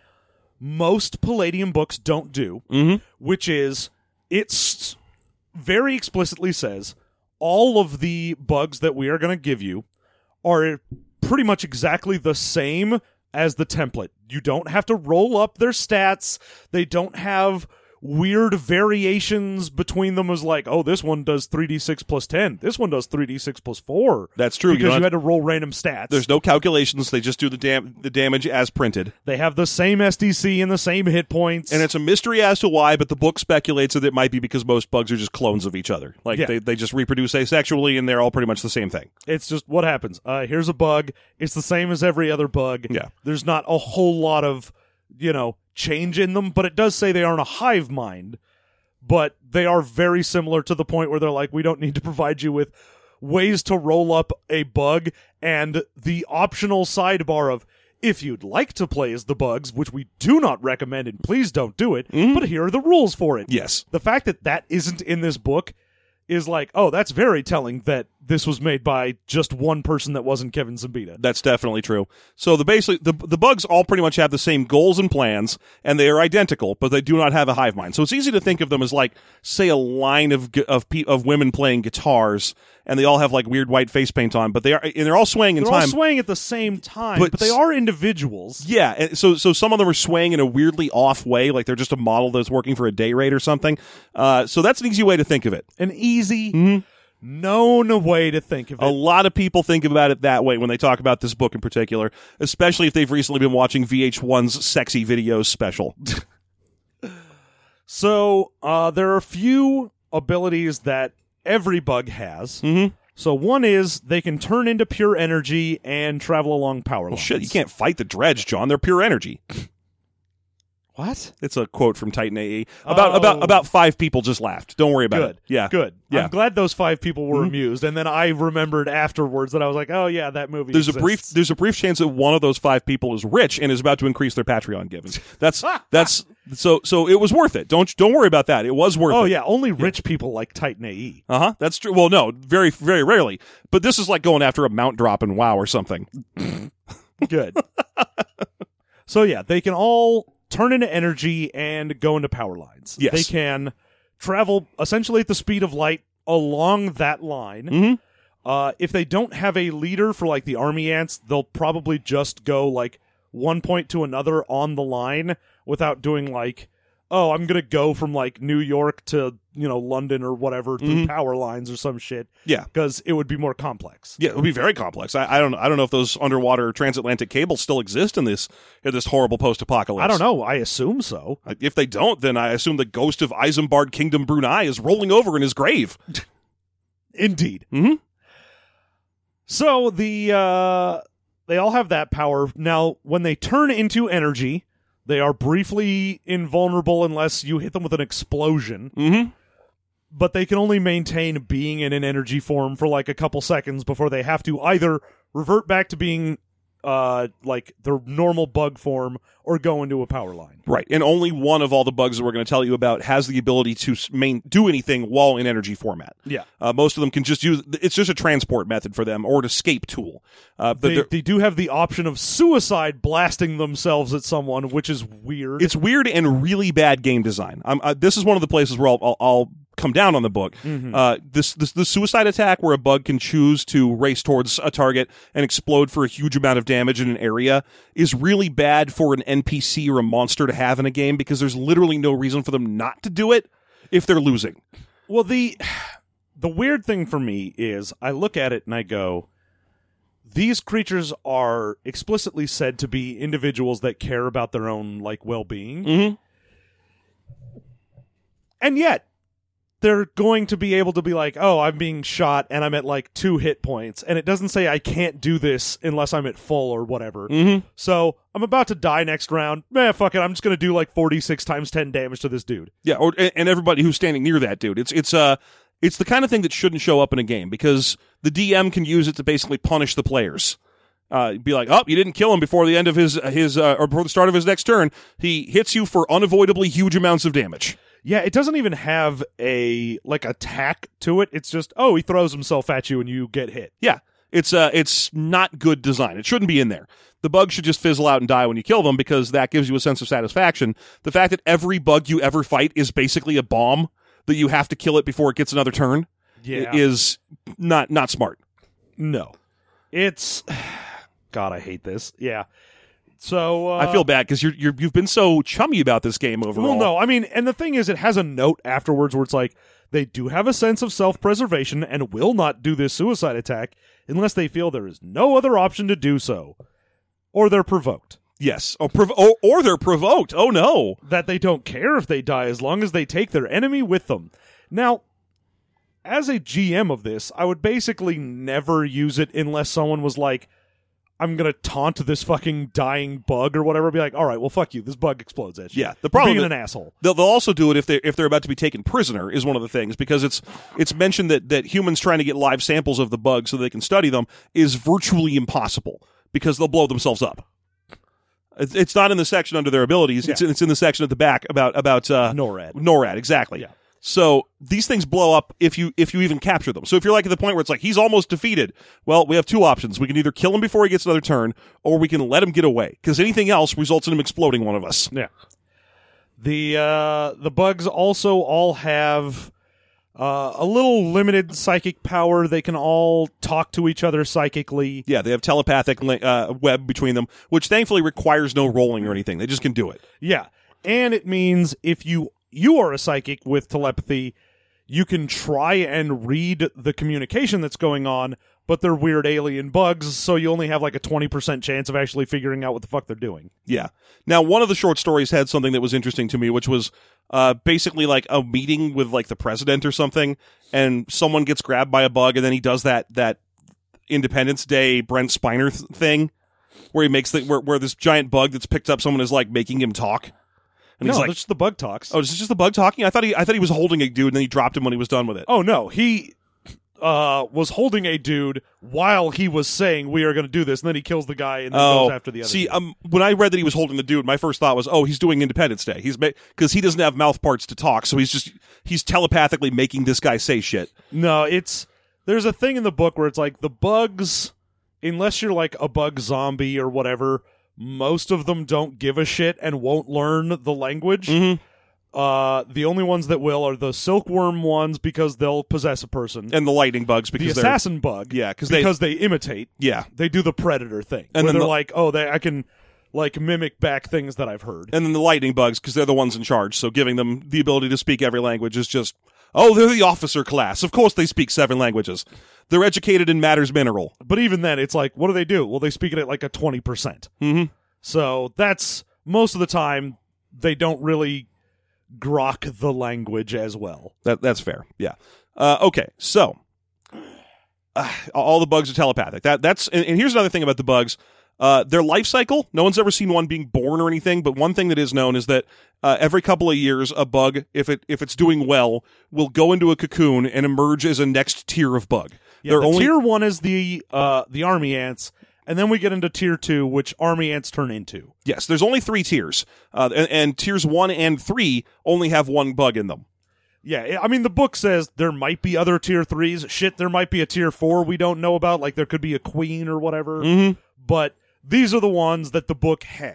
most Palladium books don't do, which is, it's very explicitly says, all of the bugs that we are going to give you are pretty much exactly the same as the template. You don't have to roll up their stats. They don't have weird variations between them, as like, oh, this one does 3d6 plus 10. This one does 3d6 plus 4. That's true. Because you had to roll random stats. There's no calculations. They just do the damage as printed. They have the same SDC and the same hit points. And it's a mystery as to why, but the book speculates that it might be because most bugs are just clones of each other. Like, they just reproduce asexually, and they're all pretty much the same thing. It's just what happens. Here's a bug. It's the same as every other bug. Yeah. There's not a whole lot of, change in them, but it does say they aren't a hive mind. But they are very similar to the point where they're like, we don't need to provide you with ways to roll up a bug, and the optional sidebar of, if you'd like to play as the bugs, which we do not recommend, and please don't do it, but here are the rules for it. Yes. The fact that isn't in this book is like, oh, that's very telling that this was made by just one person that wasn't Kevin Zambita. That's definitely true. So the bugs all pretty much have the same goals and plans, and they are identical, but they do not have a hive mind. So it's easy to think of them as like, say, a line of women playing guitars, and they all have like weird white face paint on, but they're all swaying in time. They're all swaying at the same time, but they are individuals. Yeah, and so some of them are swaying in a weirdly off way, like they're just a model that's working for a day rate or something. So that's an easy way to think of it. An easy, known way to think of it. A lot of people think about it that way when they talk about this book in particular, especially if they've recently been watching VH1's Sexy Videos special. So there are a few abilities that every bug has. Mm-hmm. So one is they can turn into pure energy and travel along power lines. Well, shit, you can't fight the dredge, John. They're pure energy. What? It's a quote from Titan AE. About 5 people just laughed. Don't worry about it. Yeah. Good. Yeah. I'm glad those 5 people were amused, and then I remembered afterwards that I was like, oh yeah, that movie exists. There's a brief chance that one of those 5 people is rich and is about to increase their Patreon giving. That's so it was worth it. Don't worry about that. It was worth it. Oh yeah, only rich people like Titan AE. Uh-huh. That's true. Well, no, very, very rarely. But this is like going after a mount drop in WoW or something. Good. So yeah, they can all turn into energy and go into power lines. Yes. They can travel essentially at the speed of light along that line. Mm-hmm. If they don't have a leader for like the army ants, they'll probably just go like one point to another on the line without doing like, oh, I'm going to go from like New York to, London or whatever through power lines or some shit. Yeah. Because it would be more complex. Yeah, it would be very complex. I don't know if those underwater transatlantic cables still exist in this horrible post-apocalypse. I don't know. I assume so. If they don't, then I assume the ghost of Isambard Kingdom Brunei is rolling over in his grave. Indeed. Mm-hmm. So they all have that power. Now, when they turn into energy, they are briefly invulnerable unless you hit them with an explosion. Mm-hmm. But they can only maintain being in an energy form for like a couple seconds before they have to either revert back to being like their normal bug form or go into a power line. Right, and only one of all the bugs that we're going to tell you about has the ability to do anything while in energy format. Yeah. Most of them can just it's just a transport method for them or an escape tool. They do have the option of suicide blasting themselves at someone, which is weird. It's weird and really bad game design. This is one of the places where I'll come down on the book. Mm-hmm. The suicide attack where a bug can choose to race towards a target and explode for a huge amount of damage in an area is really bad for an NPC or a monster to have in a game because there's literally no reason for them not to do it if they're losing. Well, the weird thing for me is I look at it and I go, these creatures are explicitly said to be individuals that care about their own like well-being. Mm-hmm. And yet they're going to be able to be like, oh, I'm being shot and I'm at like 2 hit points. And it doesn't say I can't do this unless I'm at full or whatever. Mm-hmm. So I'm about to die next round. Fuck it. I'm just going to do like 46 times 10 damage to this dude. Yeah, and everybody who's standing near that dude. It's the kind of thing that shouldn't show up in a game because the DM can use it to basically punish the players. Be like, oh, you didn't kill him before the end of his or before the start of his next turn. He hits you for unavoidably huge amounts of damage. Yeah, it doesn't even have a attack to it. It's just, oh, he throws himself at you and you get hit. Yeah, it's not good design. It shouldn't be in there. The bug should just fizzle out and die when you kill them because that gives you a sense of satisfaction. The fact that every bug you ever fight is basically a bomb that you have to kill it before it gets another turn is not smart. No. It's... God, I hate this. Yeah. So I feel bad because you've been so chummy about this game overall. Well, no, I mean, and the thing is, it has a note afterwards where it's like they do have a sense of self-preservation and will not do this suicide attack unless they feel there is no other option to do so, or they're provoked. Yes, or they're provoked. Oh no, that they don't care if they die as long as they take their enemy with them. Now, as a GM of this, I would basically never use it unless someone was like, I'm going to taunt this fucking dying bug or whatever. Be like, all right, well, fuck you. This bug explodes at you. Yeah, the problem being an asshole. They'll also do it if they're about to be taken prisoner is one of the things because it's mentioned that humans trying to get live samples of the bug so they can study them is virtually impossible because they'll blow themselves up. It's not in the section under their abilities. Yeah. It's in the section at the back about NORAD. NORAD, exactly. Yeah. So these things blow up if you even capture them. So if you're like at the point where it's like he's almost defeated, well, we have two options. We can either kill him before he gets another turn, or we can let him get away, because anything else results in him exploding one of us. Yeah. The bugs also all have a little limited psychic power. They can all talk to each other psychically. Yeah, they have telepathic web between them, which thankfully requires no rolling or anything. They just can do it. Yeah. And it means if you are a psychic with telepathy, you can try and read the communication that's going on, but they're weird alien bugs, so you only have like a 20% chance of actually figuring out what the fuck they're doing. Yeah. Now, one of the short stories had something that was interesting to me, which was basically like a meeting with like the president or something, and someone gets grabbed by a bug, and then he does that Independence Day Brent Spiner thing, where he makes where this giant bug that's picked up someone is like making him talk. And he's like, that's just the bug talks. "Oh, is this just the bug talking? I thought he was holding a dude, and then he dropped him when he was done with it." Oh no, he was holding a dude while he was saying we are going to do this, and then he kills the guy and then goes after the other. See, dude. When I read that he was holding the dude, my first thought was, oh, he's doing Independence Day. He's because he doesn't have mouth parts to talk, so he's telepathically making this guy say shit. No, there's a thing in the book where it's like the bugs, unless you're like a bug zombie or whatever, most of them don't give a shit and won't learn the language. Mm-hmm. The only ones that will are the silkworm ones, because they'll possess a person, And the lightning bugs, because the assassin bug, yeah, because they imitate. Yeah. They do the predator thing, And where then they're like, oh, I can like mimic back things that I've heard. And then the lightning bugs, because they're the ones in charge, so giving them the ability to speak every language is just, oh, they're the officer class. Of course they speak 7 languages. They're educated in matters mineral. But even then, it's like, what do? Well, they speak it at like a 20%. Mm-hmm. So that's most of the time they don't really grok the language as well. That's fair. Yeah. Okay. So all the bugs are telepathic. That's and here's another thing about the bugs. Their life cycle. No one's ever seen one being born or anything, but one thing that is known is that every couple of years, a bug, if it's doing well, will go into a cocoon and emerge as a next tier of bug. Yeah, tier 1 is the army ants. And then we get into tier 2, which army ants turn into. Yes, there's only 3 tiers. And tiers 1 and 3 only have 1 bug in them. Yeah, I mean, the book says there might be other tier 3s. Shit, there might be a tier 4 we don't know about. Like, there could be a queen or whatever. Mm-hmm. But these are the ones that the book has.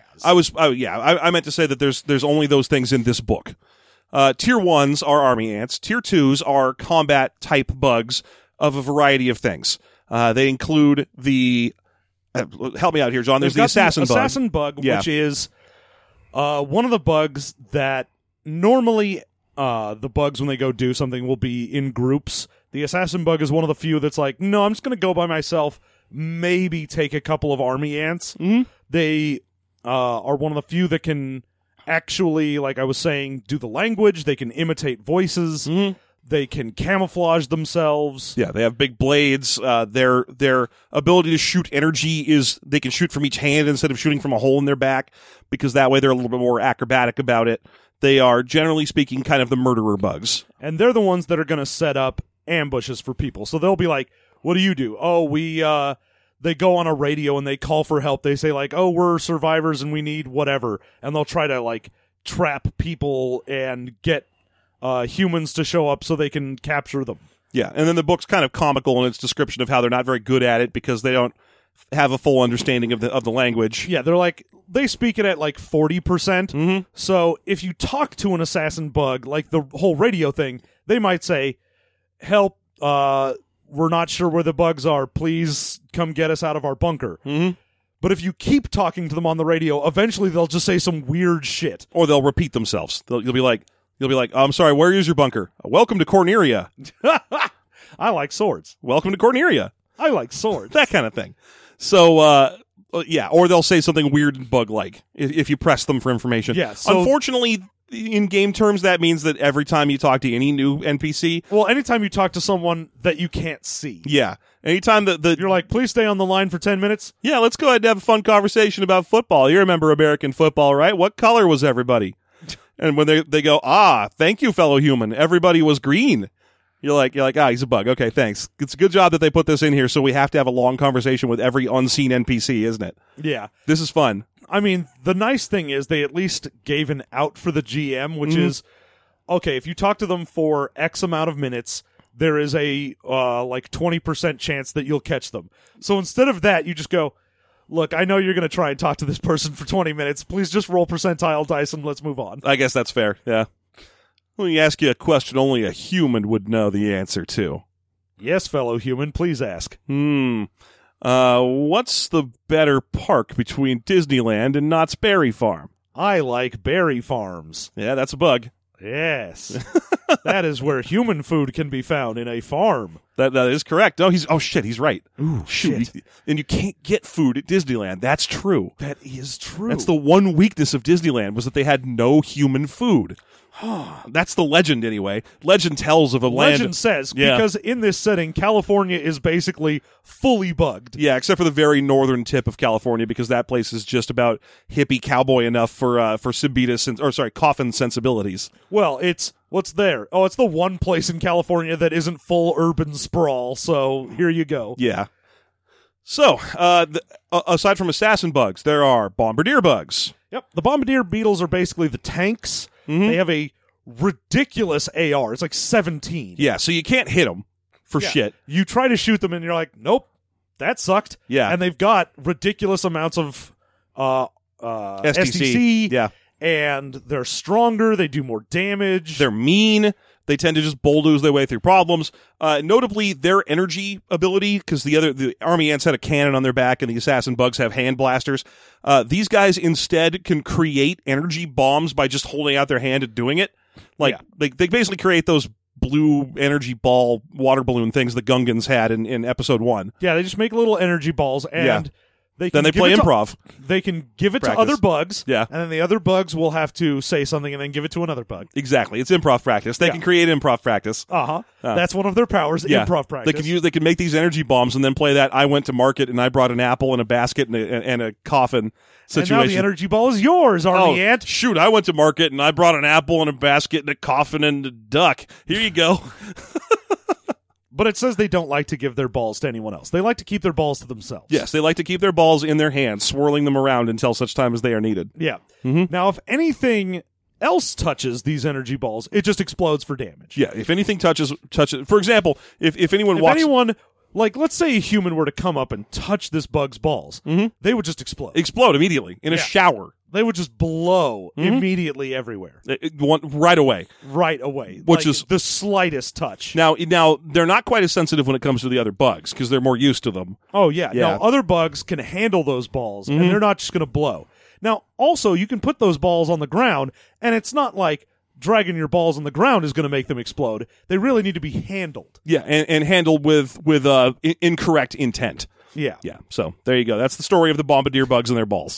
I meant to say that there's only those things in this book. Tier 1s are army ants. Tier 2s are combat-type bugs of a variety of things. They include the... help me out here, John. There's the assassin bug. Assassin bug, which is one of the bugs that normally the bugs, when they go do something, will be in groups. The assassin bug is one of the few that's like, no, I'm just going to go by myself, maybe take a couple of army ants. Mm-hmm. They are one of the few that can actually, like I was saying, do the language. They can imitate voices. Mm-hmm. They can camouflage themselves. Yeah, they have big blades. Their ability to shoot energy is they can shoot from each hand instead of shooting from a hole in their back, because that way they're a little bit more acrobatic about it. They are, generally speaking, kind of the murderer bugs. And they're the ones that are going to set up ambushes for people. So they'll be like, what do? Oh, they go on a radio and they call for help. They say like, oh, we're survivors and we need whatever. And they'll try to like trap people and get humans to show up so they can capture them. Yeah, and then the book's kind of comical in its description of how they're not very good at it because they don't have a full understanding of the language. Yeah, they're like, they speak it at like 40%. Mm-hmm. So if you talk to an assassin bug, like the whole radio thing, they might say, help, we're not sure where the bugs are. Please come get us out of our bunker. Mm-hmm. But if you keep talking to them on the radio, eventually they'll just say some weird shit. Or they'll repeat themselves. You'll be like, I'm sorry, where is your bunker? Welcome to Corneria. I like swords. Welcome to Corneria. I like swords. That kind of thing. So, yeah, or they'll say something weird and bug-like if you press them for information. Yeah, so, unfortunately, in game terms, that means that every time you talk to any new NPC... Well, anytime you talk to someone that you can't see. Yeah. Anytime that you're like, please stay on the line for 10 minutes. Yeah, let's go ahead and have a fun conversation about football. You remember American football, right? What color was everybody? And when they go, thank you, fellow human. Everybody was green. You're like, he's a bug. Okay, thanks. It's a good job that they put this in here, so we have to have a long conversation with every unseen NPC, isn't it? Yeah. This is fun. I mean, the nice thing is they at least gave an out for the GM, which is, okay, if you talk to them for X amount of minutes, there is a 20% chance that you'll catch them. So instead of that, you just go, look, I know you're going to try and talk to this person for 20 minutes. Please just roll percentile dice and let's move on. I guess that's fair, yeah. Let me ask you a question only a human would know the answer to. Yes, fellow human, please ask. What's the better park between Disneyland and Knott's Berry Farm? I like berry farms. Yeah, that's a bug. Yes. That is where human food can be found, in a farm. That is correct. Oh shit, he's right. Ooh, shit. And you can't get food at Disneyland. That's true. That is true. That's the one weakness of Disneyland, was that they had no human food. That's the legend, anyway. Legend tells of a land. Legend says, Yeah. because in this setting, California is basically fully bugged. Yeah, except for the very northern tip of California, because that place is just about hippie cowboy enough for coffin sensibilities. Well, what's there? Oh, it's the one place in California that isn't full urban sprawl, so here you go. Yeah. So, aside from assassin bugs, there are bombardier bugs. Yep. The bombardier beetles are basically the tanks. Mm-hmm. They have a ridiculous AR. It's like 17. Yeah, so you can't hit them for shit. You try to shoot them and you're like, nope, that sucked. Yeah. And they've got ridiculous amounts of SDC. Yeah. And they're stronger. They do more damage. They're mean. They tend to just bulldoze their way through problems. Notably, their energy ability, because the army ants had a cannon on their back and the assassin bugs have hand blasters. These guys instead can create energy bombs by just holding out their hand and doing it. They basically create those blue energy ball water balloon things the Gungans had in episode 1. Yeah, they just make little energy balls and they play improv. They can give it Practice. to other bugs, Yeah. and then the other bugs will have to say something and then give it to another bug. Exactly. It's improv practice. They can create improv practice. That's one of their powers, improv practice. They can make these energy bombs and then play that I went to market and I brought an apple and a basket and a coffin situation. And now the energy ball is yours, army ant. Shoot, I went to market and I brought an apple and a basket and a coffin and a duck. Here you go. But it says they don't like to give their balls to anyone else. They like to keep their balls to themselves. Yes, they like to keep their balls in their hands, swirling them around until such time as they are needed. Yeah. Mm-hmm. Now, if anything else touches these energy balls, it just explodes for damage. Yeah, if anything touches, for example, if anyone walks... Like, let's say a human were to come up and touch this bug's balls, they would just explode. Explode immediately, in a shower. They would just blow immediately everywhere. Right away. Right away. Which is the slightest touch. Now, they're not quite as sensitive when it comes to the other bugs, because they're more used to them. Oh, yeah. Now, other bugs can handle those balls, and they're not just going to blow. Now, also, you can put those balls on the ground, and it's not like dragging your balls on the ground is going to make them explode. They really need to be handled. Yeah, and handled with incorrect intent. Yeah. Yeah, so there you go. That's the story of the bombardier bugs and their balls.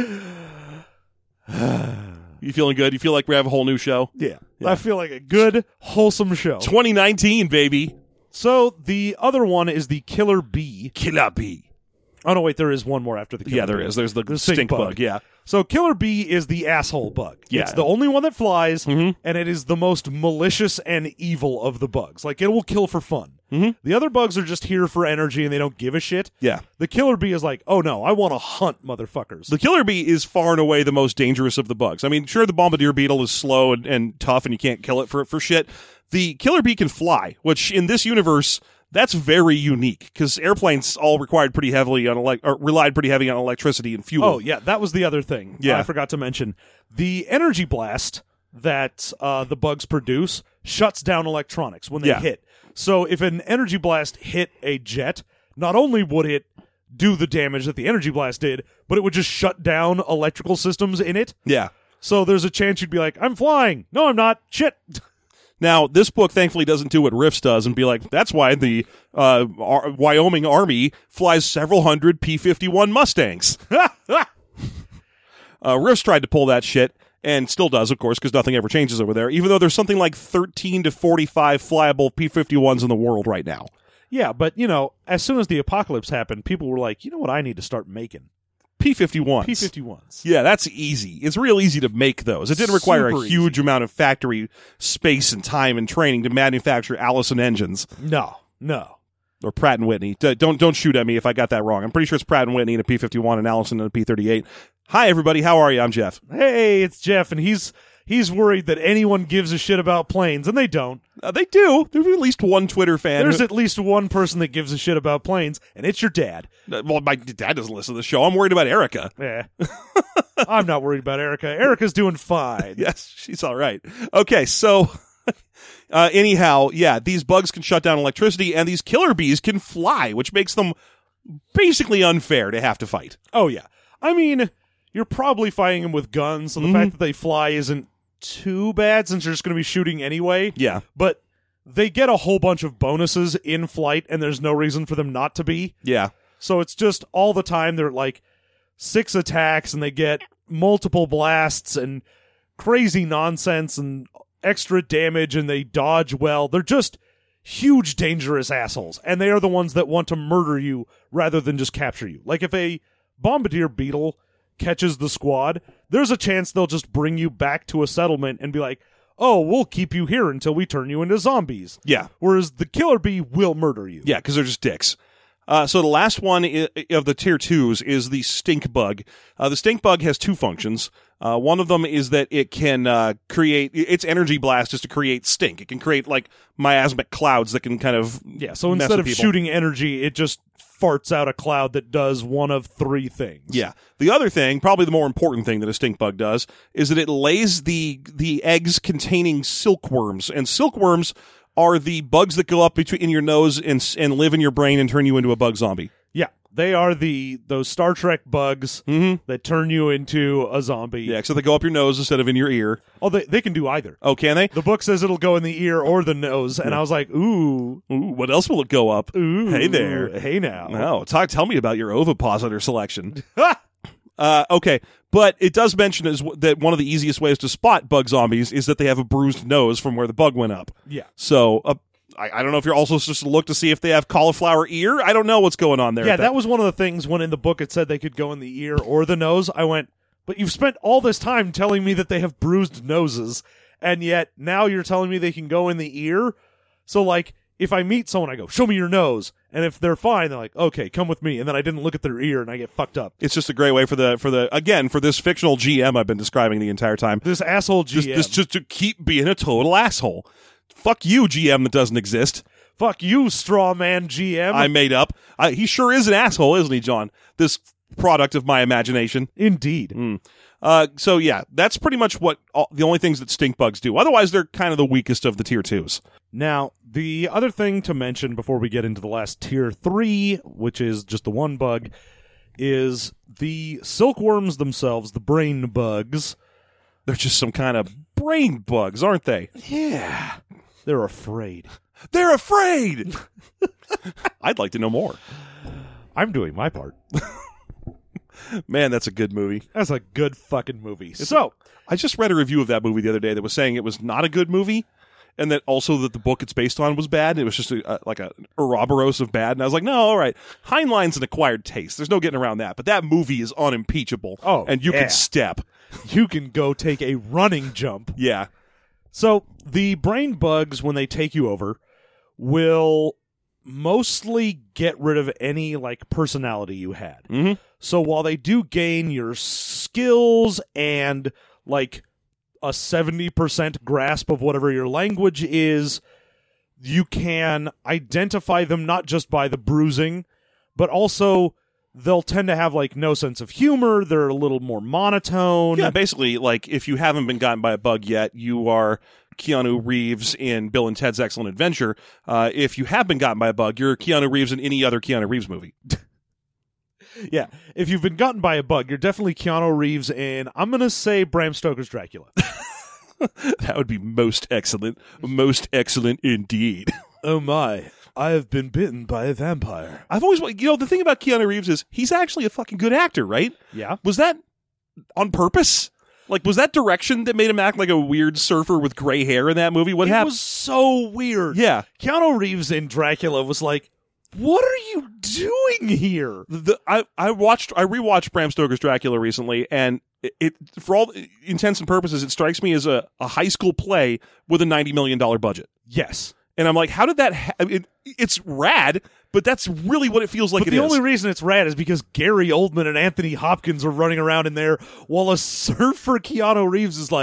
You feeling good? You feel like we have a whole new show? Yeah. I feel like a good, wholesome show. 2019, baby. So the other one is the killer bee. Killer bee. Oh, no, wait, there is one more after the killer bee. Yeah, there is. There's the stink bug. Yeah. So killer bee is the asshole bug. Yeah. It's the only one that flies, and it is the most malicious and evil of the bugs. Like, it will kill for fun. The other bugs are just here for energy, and they don't give a shit. Yeah. The killer bee is like, oh, no, I want to hunt motherfuckers. The killer bee is far and away the most dangerous of the bugs. I mean, sure, the bombardier beetle is slow and tough, and you can't kill it for shit. The killer bee can fly, which in this universe... That's very unique because airplanes all relied pretty heavily on electricity and fuel. Oh yeah, that was the other thing. Yeah. I forgot to mention the energy blast that the bugs produce shuts down electronics when they hit. So if an energy blast hit a jet, not only would it do the damage that the energy blast did, but it would just shut down electrical systems in it. Yeah. So there's a chance you'd be like, I'm flying. No, I'm not. Shit. Now, this book thankfully doesn't do what Riffs does and be like, that's why the Wyoming Army flies several hundred P-51 Mustangs. Riffs tried to pull that shit, and still does, of course, because nothing ever changes over there, even though there's something like 13 to 45 flyable P-51s in the world right now. Yeah, but, as soon as the apocalypse happened, people were like, you know what I need to start making? P-51s. P-51s. Yeah, that's easy. It's real easy to make those. It didn't require Super a huge amount of factory space and time and training to manufacture Allison engines. No. Or Pratt & Whitney. Don't shoot at me if I got that wrong. I'm pretty sure it's Pratt & Whitney and a P-51 and Allison and a P-38. Hi, everybody. How are you? I'm Jeff. Hey, it's Jeff, and he's He's worried that anyone gives a shit about planes, and they don't. They do. There's at least one Twitter fan. There's at least one person that gives a shit about planes, and it's your dad. Well, my dad doesn't listen to the show. I'm worried about Erica. Yeah. I'm not worried about Erica. Erica's doing fine. Yes, she's all right. Okay, so anyhow, yeah, these bugs can shut down electricity, and these killer bees can fly, which makes them basically unfair to have to fight. Oh, yeah. I mean, you're probably fighting them with guns, so the fact that they fly isn't too bad since you're just going to be shooting anyway. Yeah. But they get a whole bunch of bonuses in flight, and there's no reason for them not to be. Yeah. So it's just all the time they're like 6 attacks, and they get multiple blasts and crazy nonsense and extra damage, and they dodge well. They're just huge, dangerous assholes, and they are the ones that want to murder you rather than just capture you. Like if a bombardier beetle catches the squad, there's a chance they'll just bring you back to a settlement and be like, oh, we'll keep you here until we turn you into zombies. Yeah. Whereas the killer bee will murder you. Yeah, because they're just dicks. So the last one of the tier 2s is the stink bug. The stink bug has 2 functions. One of them is that it can create its energy blast is to create stink. It can create like miasmic clouds that can kind of So mess instead with of people. shooting energy, it just farts out a cloud that does one of 3 things. Yeah. The other thing, probably the more important thing that a stink bug does, is that it lays the eggs containing silkworms, and silkworms are the bugs that go up in your nose and live in your brain and turn you into a bug zombie. Yeah, they are those Star Trek bugs that turn you into a zombie. Yeah, so they go up your nose instead of in your ear. Oh, they can do either. Oh, can they? The book says it'll go in the ear or the nose, and I was like, ooh. Ooh, what else will it go up? Ooh. Hey there. Hey now. No, tell me about your ovipositor selection. Okay, but it does mention that one of the easiest ways to spot bug zombies is that they have a bruised nose from where the bug went up. Yeah. So I don't know if you're also supposed to look to see if they have cauliflower ear. I don't know what's going on there. Yeah, that was one of the things when in the book it said they could go in the ear or the nose. I went, but you've spent all this time telling me that they have bruised noses, and yet now you're telling me they can go in the ear? So, like, if I meet someone, I go, show me your nose. And if they're fine, they're like, okay, come with me. And then I didn't look at their ear and I get fucked up. It's just a great way for this fictional GM I've been describing the entire time. This asshole GM. Just to keep being a total asshole. Fuck you, GM that doesn't exist. Fuck you, straw man GM. I made up. He sure is an asshole, isn't he, John? This product of my imagination. Indeed. So yeah, that's pretty much the only things that stink bugs do. Otherwise, they're kind of the weakest of the tier 2s. Now, the other thing to mention before we get into the last tier 3, which is just the one bug, is the silkworms themselves, the brain bugs. They're just some kind of brain bugs, aren't they? Yeah. They're afraid. They're afraid! I'd like to know more. I'm doing my part. Man, that's a good movie. That's a good fucking movie. So, I just read a review of that movie the other day that was saying it was not a good movie, and that also that the book it's based on was bad. It was just like a Ouroboros of bad. And I was like, no, all right. Heinlein's an acquired taste. There's no getting around that. But that movie is unimpeachable. Oh, and you yeah. can step. You can go take a running jump. Yeah. So, the brain bugs, when they take you over, will mostly get rid of any, like, personality you had. Mm-hmm. So, while they do gain your skills and, like, a 70% grasp of whatever your language is, you can identify them not just by the bruising, but also they'll tend to have, like, no sense of humor. They're a little more monotone. Yeah, basically, like, if you haven't been gotten by a bug yet, you are Keanu Reeves in Bill and Ted's Excellent Adventure. If you have been gotten by a bug, you're Keanu Reeves in any other Keanu Reeves movie. Yeah, if you've been gotten by a bug, you're definitely Keanu Reeves in, I'm going to say, Bram Stoker's Dracula. That would be most excellent. Most excellent indeed. Oh my, I have been bitten by a vampire. I've always, the thing about Keanu Reeves is he's actually a fucking good actor, right? Yeah. Was that on purpose? Like, was that direction that made him act like a weird surfer with gray hair in that movie? What happened? It was so weird. Yeah. Keanu Reeves in Dracula was like, what are you doing here? I rewatched Bram Stoker's Dracula recently, and it for all intents and purposes, it strikes me as a high school play with a $90 million budget. Yes. And I'm like, how did that it's rad, but that's really what it feels like. But the only reason it's rad is because Gary Oldman and Anthony Hopkins are running around in there while a surfer Keanu Reeves is like,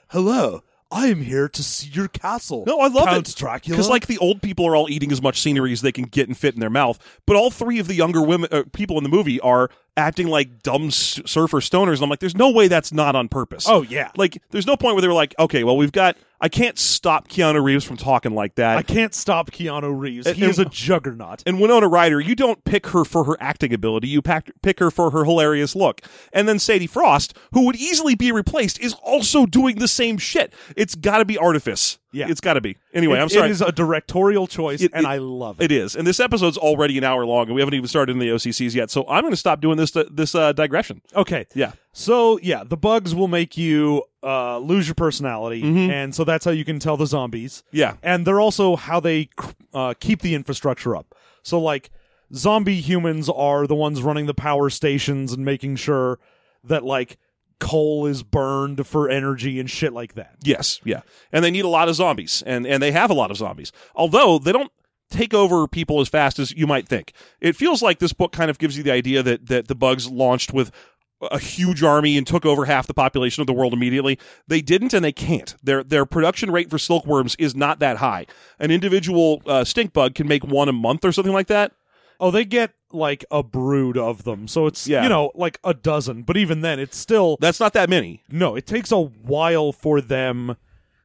hello, I am here to see your castle. No, I love Count it. Dracula. Because, like, the old people are all eating as much scenery as they can get and fit in their mouth, but all three of the younger women, people in the movie are acting like dumb surfer stoners, and I'm like, there's no way that's not on purpose. Oh, yeah. Like, there's no point where they were like, okay, well, I can't stop Keanu Reeves from talking like that. I can't stop Keanu Reeves. He is a juggernaut. And Winona Ryder, you don't pick her for her acting ability. You pick her for her hilarious look. And then Sadie Frost, who would easily be replaced, is also doing the same shit. It's got to be artifice. Yeah. It's got to be. Anyway, I'm sorry. It is a directorial choice, and I love it. It is. And this episode's already an hour long, and we haven't even started in the OCCs yet. So I'm going to stop doing this digression. Okay. Yeah. So, yeah, the bugs will make you lose your personality, and so that's how you can tell the zombies. Yeah. And they're also how they keep the infrastructure up. So, like, zombie humans are the ones running the power stations and making sure that, like, coal is burned for energy and shit like that. Yes, yeah. And they need a lot of zombies, and they have a lot of zombies. Although they don't take over people as fast as you might think. It feels like this book kind of gives you the idea that the bugs launched with a huge army and took over half the population of the world immediately. They didn't, and they can't. Their production rate for silkworms is not that high. An individual stink bug can make one a month or something like that. Oh, they get, like, a brood of them. So it's, like a dozen. But even then, it's still... That's not that many. No, it takes a while for them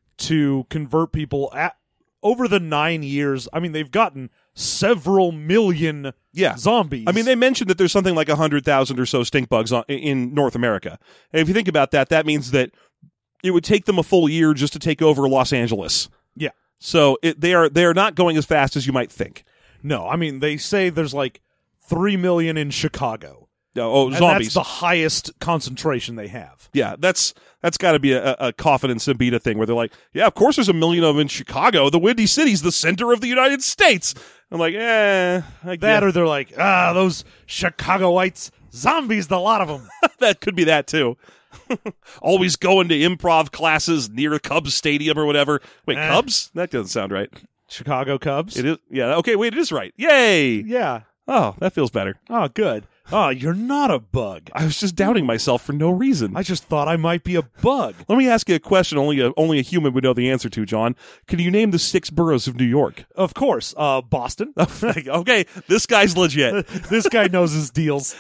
to convert people. Over the 9 years, I mean, they've gotten several million zombies. I mean, they mentioned that there's something like 100,000 or so stink bugs in North America. And if you think about that, that means that it would take them a full year just to take over Los Angeles. Yeah. So they are not going as fast as you might think. No, I mean, they say there's like 3 million in Chicago. Oh, and zombies. That's the highest concentration they have. Yeah, that's got to be a Coffin and Simbita thing where they're like, yeah, of course there's a million of them in Chicago. The Windy City's the center of the United States. I'm like, or they're like, those Chicagoites, zombies, the lot of them. That could be that too. Always going to improv classes near Cubs Stadium or whatever. Wait, Cubs? That doesn't sound right. Chicago Cubs? It is. Yeah. Okay. Wait. It is right. Yay. Yeah. Oh, that feels better. Oh, good. Oh, you're not a bug. I was just doubting myself for no reason. I just thought I might be a bug. Let me ask you a question only a human would know the answer to, John. Can you name the 6 boroughs of New York? Of course. Boston. Okay. This guy's legit. This guy knows his deals.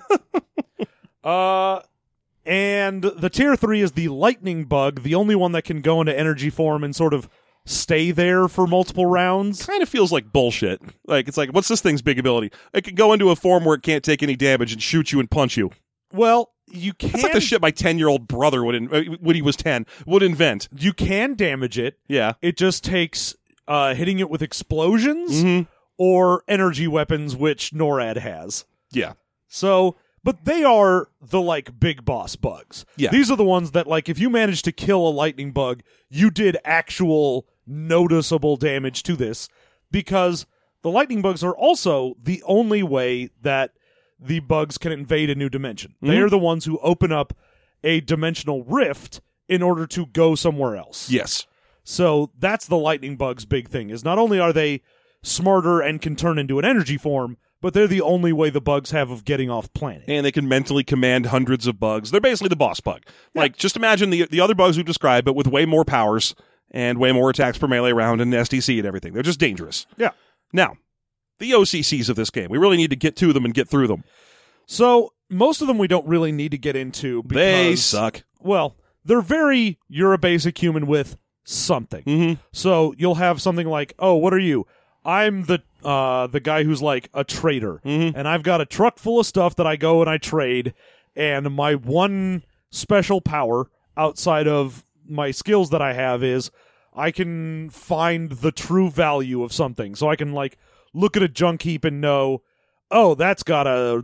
And the tier 3 is the lightning bug, the only one that can go into energy form and sort of stay there for multiple rounds. Kind of feels like bullshit. Like, it's like, what's this thing's big ability? It can go into a form where it can't take any damage and shoot you and punch you. Well, you can... It's like the shit my 10-year-old brother when he was 10 would invent. You can damage it. Yeah. It just takes hitting it with explosions or energy weapons, which NORAD has. Yeah. So... But they are the, like, big boss bugs. Yeah. These are the ones that, like, if you manage to kill a lightning bug, you did actual noticeable damage to this, because the lightning bugs are also the only way that the bugs can invade a new dimension. They are the ones who open up a dimensional rift in order to go somewhere else. Yes. So that's the lightning bug's big thing, is not only are they smarter and can turn into an energy form, but they're the only way the bugs have of getting off planet. And they can mentally command hundreds of bugs. They're basically the boss bug. Yeah. Like, just imagine the other bugs we've described, but with way more powers and way more attacks per melee round and SDC and everything. They're just dangerous. Yeah. Now, the OCCs of this game. We really need to get to them and get through them. So, most of them we don't really need to get into because... They suck. Well, they're very, you're a basic human with something. Mm-hmm. So, you'll have something like, oh, what are you? I'm the guy who's like a trader, and I've got a truck full of stuff that I go and I trade, and my one special power outside of my skills that I have is I can find the true value of something. So I can like look at a junk heap and know, oh, that's got a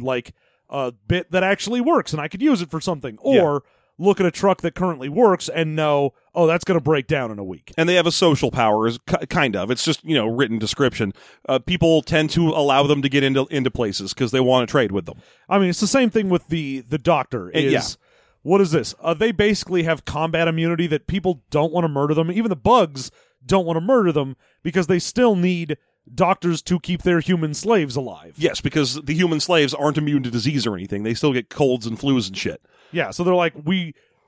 bit that actually works, and I could use it for something. Or look at a truck that currently works and know, oh, that's going to break down in a week. And they have a social power, kind of. It's just, written description. People tend to allow them to get into places because they want to trade with them. I mean, it's the same thing with the doctor. What is this? They basically have combat immunity that people don't want to murder them. Even the bugs don't want to murder them because they still need doctors to keep their human slaves alive. Yes, because the human slaves aren't immune to disease or anything. They still get colds and flus and shit. Yeah, so they're like,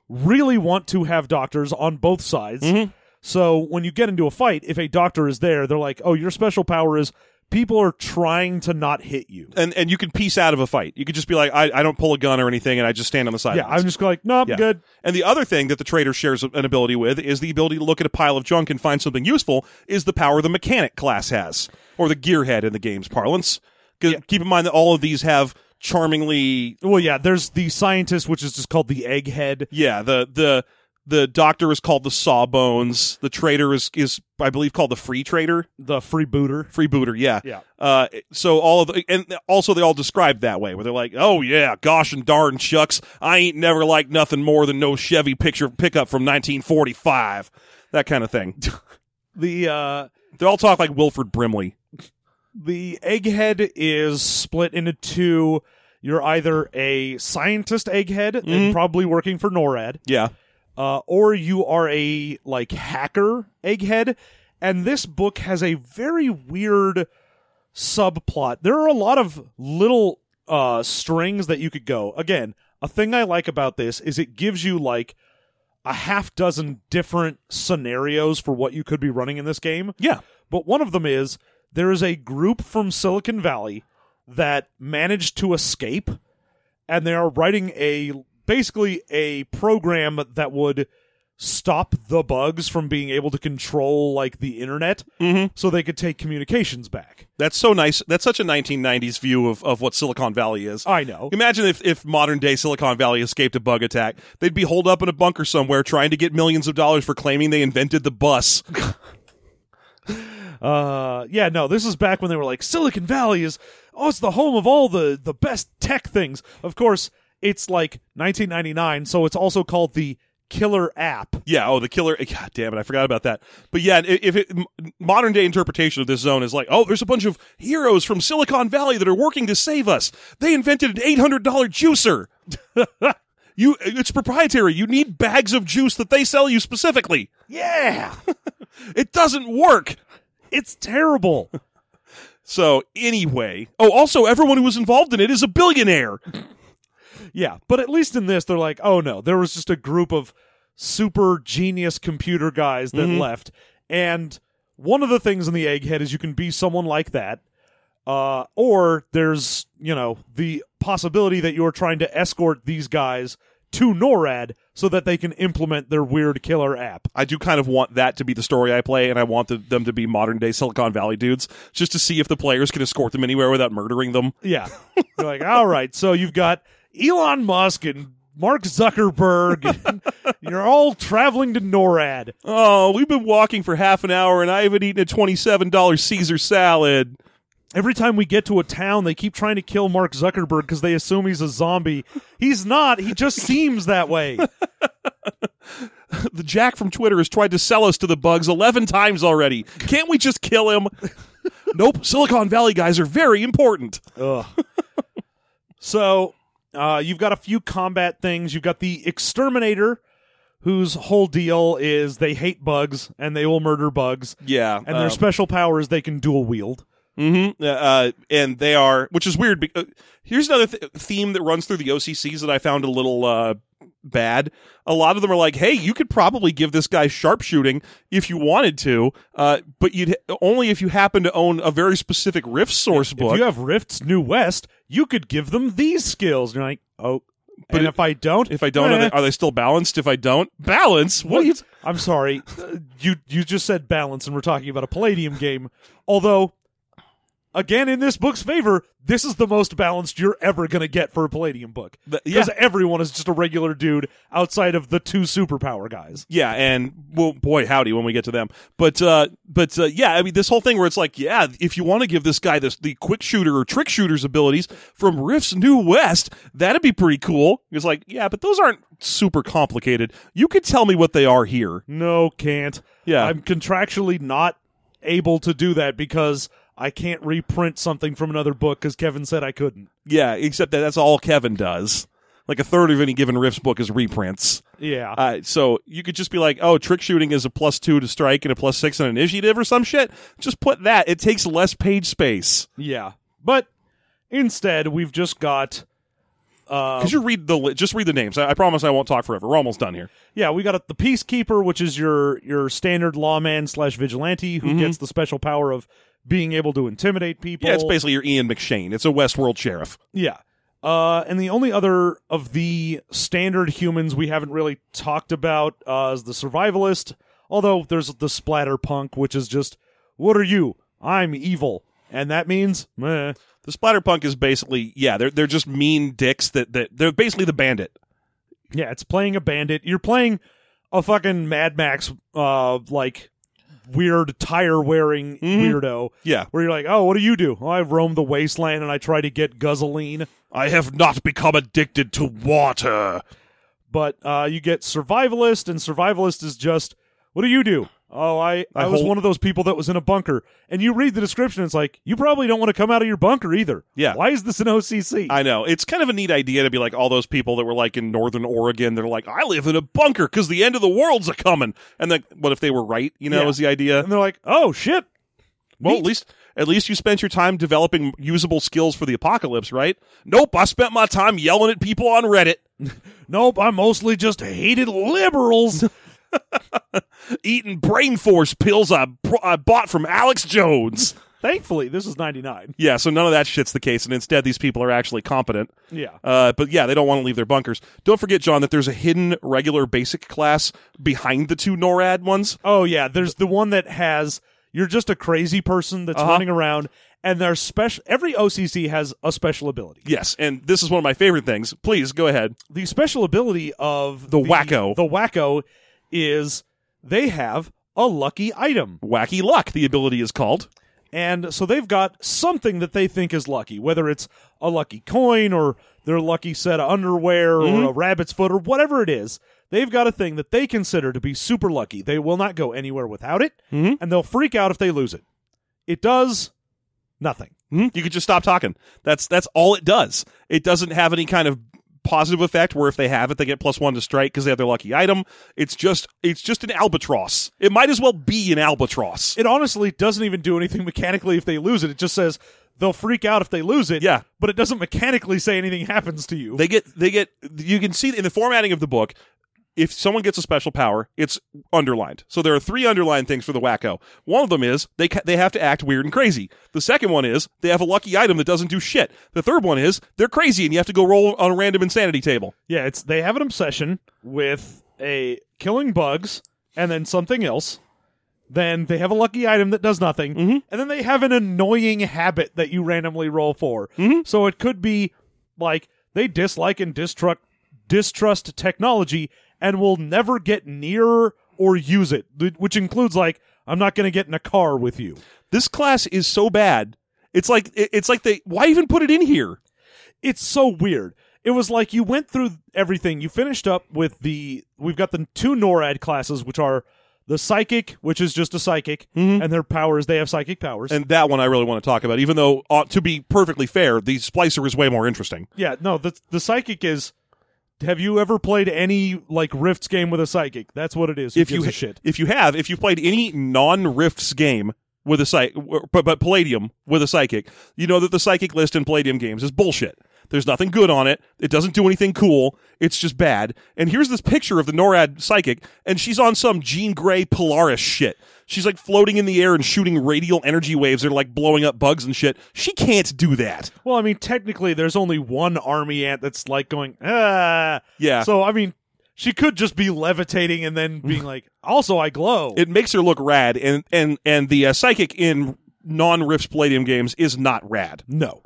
really want to have doctors on both sides. Mm-hmm. So when you get into a fight, if a doctor is there, they're like, oh, your special power is people are trying to not hit you. And you can piece out of a fight. You could just be like, I don't pull a gun or anything, and I just stand on the sidelines. Yeah, I'm just like, no, I'm good. And the other thing that the trader shares an ability with is the ability to look at a pile of junk and find something useful is the power the mechanic class has, or the gearhead in the game's parlance. Keep in mind that all of these have charmingly... Well, yeah, there's the scientist, which is just called the egghead. Yeah, the doctor is called the Sawbones. The trader is I believe called the Free Trader. The freebooter. Freebooter, yeah. Yeah. So all of the, and also they all described that way, where they're like, oh yeah, gosh and darn shucks, I ain't never liked nothing more than no Chevy pickup from 1945. That kind of thing. They all talk like Wilford Brimley. The egghead is split into two. You're either a scientist egghead and probably working for NORAD. Yeah. Or you are a, like, hacker egghead. And this book has a very weird subplot. There are a lot of little strings that you could go. Again, a thing I like about this is it gives you, like, a half dozen different scenarios for what you could be running in this game. Yeah. But one of them is there is a group from Silicon Valley that managed to escape, and they are writing basically a program that would stop the bugs from being able to control, like, the internet, so they could take communications back. That's so nice. That's such a 1990s view of what Silicon Valley is. I know. Imagine if modern-day Silicon Valley escaped a bug attack. They'd be holed up in a bunker somewhere trying to get millions of dollars for claiming they invented the bus. Yeah, no, this is back when they were like, Silicon Valley is, it's the home of all the best tech things. Of course, it's like 1999, so it's also called the Killer App. Yeah, the killer. God damn it, I forgot about that. But yeah, modern day interpretation of this zone is like, there's a bunch of heroes from Silicon Valley that are working to save us. They invented an $800 juicer. It's proprietary. You need bags of juice that they sell you specifically. Yeah. It doesn't work. It's terrible. So anyway, also everyone who was involved in it is a billionaire. Yeah, but at least in this, they're like, oh no, there was just a group of super genius computer guys that left. And one of the things in the egghead is you can be someone like that. Or there's, the possibility that you're trying to escort these guys to NORAD so that they can implement their weird killer app. I do kind of want that to be the story I play, and I want them to be modern-day Silicon Valley dudes, just to see if the players can escort them anywhere without murdering them. Yeah. You're like, all right, so you've got Elon Musk and Mark Zuckerberg, and you're all traveling to NORAD. Oh, we've been walking for half an hour, and I haven't eaten a $27 Caesar salad. Every time we get to a town, they keep trying to kill Mark Zuckerberg because they assume he's a zombie. He's not. He just seems that way. The Jack from Twitter has tried to sell us to the bugs 11 times already. Can't we just kill him? Nope. Silicon Valley guys are very important. Ugh. So, you've got a few combat things. You've got the Exterminator, whose whole deal is they hate bugs and they will murder bugs. Yeah. And their special power is they can dual wield. Mm-hmm. And they are, which is weird. Here's another theme that runs through the OCCs that I found a little bad. A lot of them are like, hey, you could probably give this guy sharpshooting if you wanted to, but you'd only if you happen to own a very specific Rift source book. If you have Rift's New West, you could give them these skills. And you're like, but if I don't, are they still balanced? If I don't balance, what? I'm sorry, you just said balance, and we're talking about a Palladium game. Although, again, in this book's favor, this is the most balanced you're ever going to get for a Palladium book. Because everyone is just a regular dude outside of the two superpower guys. Yeah, and, well, boy, howdy when we get to them. But yeah, I mean, this whole thing where it's like, yeah, if you want to give this guy the quick shooter or trick shooter's abilities from Rift's New West, that'd be pretty cool. It's like, yeah, but those aren't super complicated. You could tell me what they are here. No, can't. Yeah. I'm contractually not able to do that because I can't reprint something from another book because Kevin said I couldn't. Yeah, except that's all Kevin does. Like a third of any given Rift's book is reprints. Yeah. So you could just be like, trick shooting is a +2 to strike and a +6 on initiative or some shit. Just put that. It takes less page space. Yeah. But instead, we've just got Could you read just read the names? I promise I won't talk forever. We're almost done here. Yeah, we got the Peacekeeper, which is your standard lawman / vigilante who gets the special power of being able to intimidate people. Yeah, it's basically your Ian McShane. It's a Westworld sheriff. Yeah. And the only other of the standard humans we haven't really talked about is the Survivalist, although there's the Splatterpunk, which is just, what are you? I'm evil. And that means, meh. The Splatterpunk is basically, they're just mean dicks that they're basically the bandit. Yeah, it's playing a bandit. You're playing a fucking Mad Max, like, weird tire-wearing weirdo. Yeah. Where you're like, oh, what do you do? Oh, I roam the wasteland and I try to get guzzling. I have not become addicted to water. But you get Survivalist, and Survivalist is just, what do you do? Oh, I was one of those people that was in a bunker. And you read the description, it's like, you probably don't want to come out of your bunker either. Yeah. Why is this an OCC? I know. It's kind of a neat idea to be like all those people that were like in Northern Oregon. They're like, I live in a bunker because the end of the world's a-coming. And then, what if they were right, is the idea? And they're like, oh, shit. Well, at least you spent your time developing usable skills for the apocalypse, right? Nope, I spent my time yelling at people on Reddit. Nope, I mostly just hated liberals. Eating brain force pills I bought from Alex Jones. Thankfully, this is 99. Yeah, so none of that shit's the case, and instead these people are actually competent. Yeah. But yeah, they don't want to leave their bunkers. Don't forget, John, that there's a hidden regular basic class behind the two NORAD ones. Oh, yeah, there's the one that has, you're just a crazy person that's running around, and there's every OCC has a special ability. Yes, and this is one of my favorite things. Please, go ahead. The special ability of the Wacko. The Wacko is they have a lucky item. Wacky Luck, the ability is called. And so they've got something that they think is lucky, whether it's a lucky coin or their lucky set of underwear or a rabbit's foot or whatever it is. They've got a thing that they consider to be super lucky. They will not go anywhere without it, and they'll freak out if they lose it. It does nothing. You could just stop talking. That's all it does. It doesn't have any kind of positive effect where if they have it, they get +1 to strike because they have their lucky item. It's just an albatross. It might as well be an albatross. It honestly doesn't even do anything mechanically if they lose it. It just says they'll freak out if they lose it. Yeah. But it doesn't mechanically say anything happens to you. They get you can see in the formatting of the book, if someone gets a special power, it's underlined. So there are 3 underlined things for the Wacko. One of them is they have to act weird and crazy. The second one is they have a lucky item that doesn't do shit. The third one is they're crazy and you have to go roll on a random insanity table. Yeah, they have an obsession with killing bugs and then something else. Then they have a lucky item that does nothing. And then they have an annoying habit that you randomly roll for. So it could be like they dislike and distrust technology and will never get near or use it, which includes like, I'm not going to get in a car with you. This class is so bad. It's like why even put it in here? It's so weird. It was like you went through everything. You finished up with we've got the 2 NORAD classes, which are the Psychic, which is just a psychic, and their powers, they have psychic powers. And that one I really want to talk about, even though, to be perfectly fair, the Splicer is way more interesting. Yeah, no, the Psychic is... Have you ever played any like Rifts game with a psychic? That's what it is. If you've played any non-Rifts game with a but Palladium with a psychic, you know that the psychic list in Palladium games is bullshit. There's nothing good on it. It doesn't do anything cool. It's just bad. And here's this picture of the NORAD psychic, and she's on some Jean Grey Polaris shit. She's like floating in the air and shooting radial energy waves that are like blowing up bugs and shit. She can't do that. Well, I mean, technically, there's only one army ant that's like going, ah. Yeah. So, I mean, she could just be levitating and then being like, also, I glow. It makes her look rad, and the psychic in non-Rifts Palladium games is not rad. No.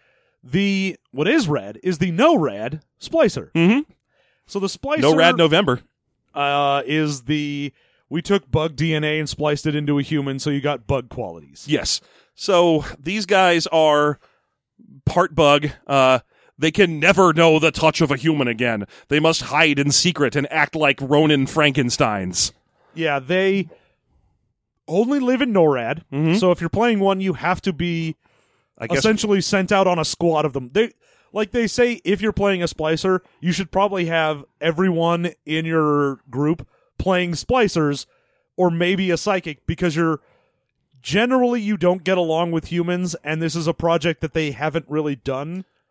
What is rad is the NORAD Splicer. So the Splicer... NORAD November. Is we took bug DNA and spliced it into a human, so you got bug qualities. Yes. So these guys are part bug. They can never know the touch of a human again. They must hide in secret and act like Ronin Frankensteins. Yeah, they only live in NORAD. So if you're playing one, you have to be essentially sent out on a squad of them. They say if you're playing a Splicer, you should probably have everyone in your group playing Splicers or maybe a Psychic, because you don't get along with humans, and this is a project that they haven't really done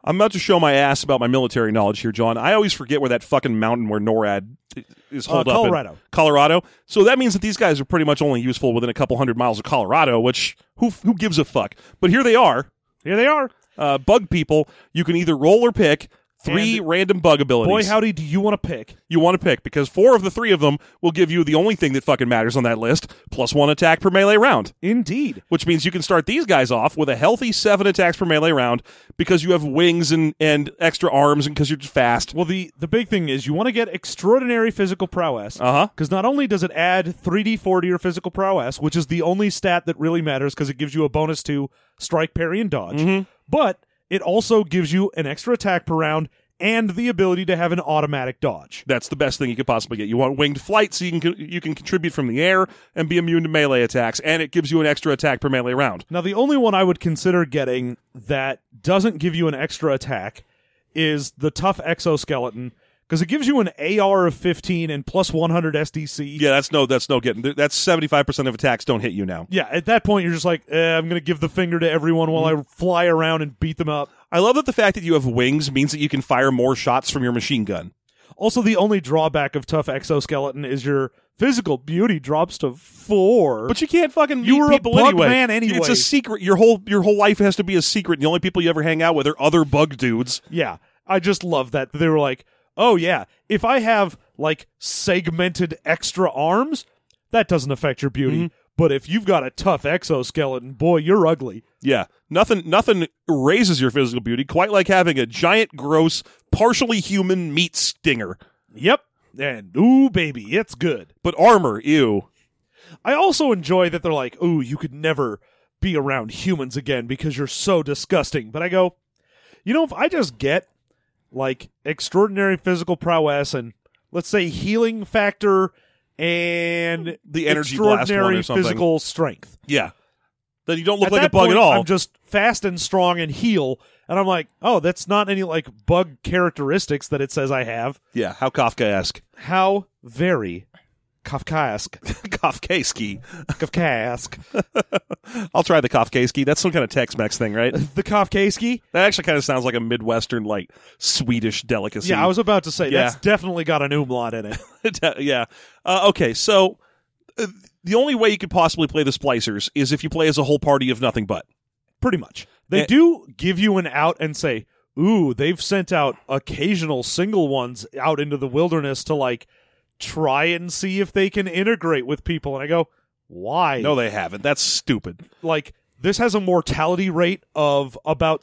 I'm about to show my ass about my military knowledge here, John. I always forget where that fucking mountain where NORAD is holed up. Colorado. Colorado. So that means that these guys are pretty much only useful within a couple 100 miles of Colorado, which who gives a fuck? But here they are. Here they are. Bug people. You can either roll or pick 3 random bug abilities. Boy, howdy, do you want to pick? You want to pick, because 4 of the 3 of them will give you the only thing that fucking matters on that list, plus 1 attack per melee round. Indeed. Which means you can start these guys off with a healthy 7 attacks per melee round because you have wings and extra arms and because you're just fast. Well, the big thing is you want to get extraordinary physical prowess. Because not only does it add 3d4 to your physical prowess, which is the only stat that really matters because it gives you a bonus to strike, parry, and dodge, but it also gives you an extra attack per round and the ability to have an automatic dodge. That's the best thing you could possibly get. You want winged flight so you can contribute from the air and be immune to melee attacks, and it gives you an extra attack per melee round. Now, the only one I would consider getting that doesn't give you an extra attack is the Tough Exoskeleton, because it gives you an AR of 15 and plus 100 SDC. Yeah, that's no getting. That's 75% of attacks don't hit you now. Yeah, at that point, you're just like, I'm going to give the finger to everyone while I fly around and beat them up. I love that the fact that you have wings means that you can fire more shots from your machine gun. Also, the only drawback of Tough Exoskeleton is your physical beauty drops to 4. But you can't fucking meet You were people a bug anyway. man anyway. It's a secret. Your whole life has to be a secret. And the only people you ever hang out with are other bug dudes. Yeah, I just love that. They were like, oh yeah, if I have like segmented extra arms, that doesn't affect your beauty. But if you've got a tough exoskeleton, boy, you're ugly. Yeah, nothing raises your physical beauty quite like having a giant, gross, partially human meat stinger. Yep, and ooh, baby, it's good. But armor, ew. I also enjoy that they're like, ooh, you could never be around humans again because you're so disgusting. But I go, you know, if I just get like extraordinary physical prowess and let's say healing factor and the energy blast one extraordinary or something. physical strength. Yeah. Then you don't look At like that a bug point, at all. I'm just fast and strong and heal, and I'm like, oh, that's not any like bug characteristics that it says I have. Yeah, how Kafkaesque. How very Kafkaesque. Kafkaesque. Kafkaesque. I'll try the Kafkaesque. That's some kind of Tex-Mex thing, right? The Kafkaesque? That actually kind of sounds like a Midwestern, like, Swedish delicacy. Yeah, I was about to say, Yeah. that's definitely got an umlaut in it. Yeah. Okay, so the only way you could possibly play the Splicers is if you play as a whole party of nothing but. Pretty much. They do give you an out and say, ooh, they've sent out occasional single ones out into the wilderness to, like, try and see if they can integrate with people. And I go, why? No, they haven't. That's stupid. Like, this has a mortality rate of about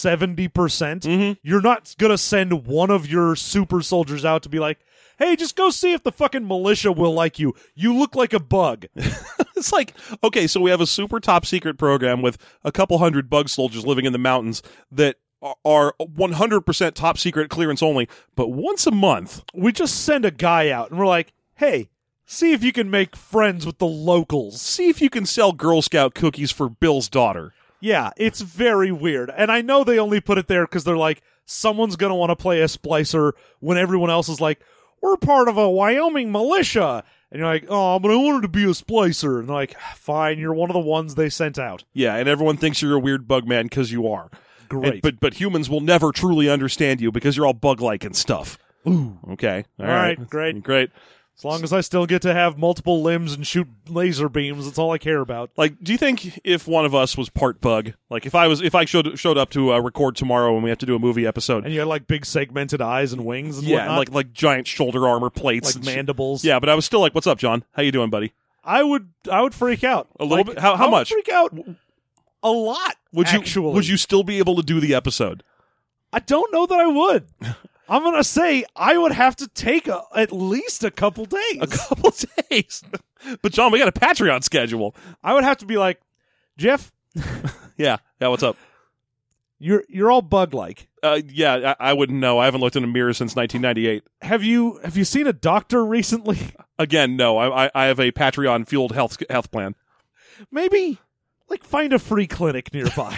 70%. You're not going to send one of your super soldiers out to be like, hey, just go see if the fucking militia will like you. You look like a bug. It's like, okay, so we have a super top secret program with a couple hundred bug soldiers living in the mountains that are 100% top secret clearance only, but once a month We just send a guy out and we're like, hey, see if you can make friends with the locals. see if you can sell Girl Scout cookies for Bill's daughter. Yeah, it's very weird. And I know they only put it there because they're like, someone's going to want to play a splicer when everyone else is like, we're part of a Wyoming militia. And you're like, oh, but I wanted to be a splicer. And they're like, fine, you're one of the ones they sent out. Yeah, and everyone thinks you're a weird bug man because you are. Great. But humans will never truly understand you because you're all bug-like and stuff. Ooh. Okay. All right, great. Great. As long as I still get to have multiple limbs and shoot laser beams, that's all I care about. Like, do you think if one of us was part bug, like if I showed up to record tomorrow and we have to do a movie episode, And you had like big segmented eyes and wings and yeah, whatnot, and like giant shoulder armor plates, like and shit. mandibles. Yeah, but I was still like, "What's up, John? How you doing, buddy?" I would freak out A little bit? How I would much? Freak out a lot. Actually, Would you still be able to do the episode? I don't know that I would. I'm gonna say I would have to take at least a couple days. A couple days. But John, we got a Patreon schedule. I would have to be like, Jeff, Yeah. What's up? you're all bug like. Yeah, I wouldn't know. I haven't looked in a mirror since 1998. Have you seen a doctor recently? Again, no. I have a Patreon fueled health plan. Maybe like find a free clinic nearby.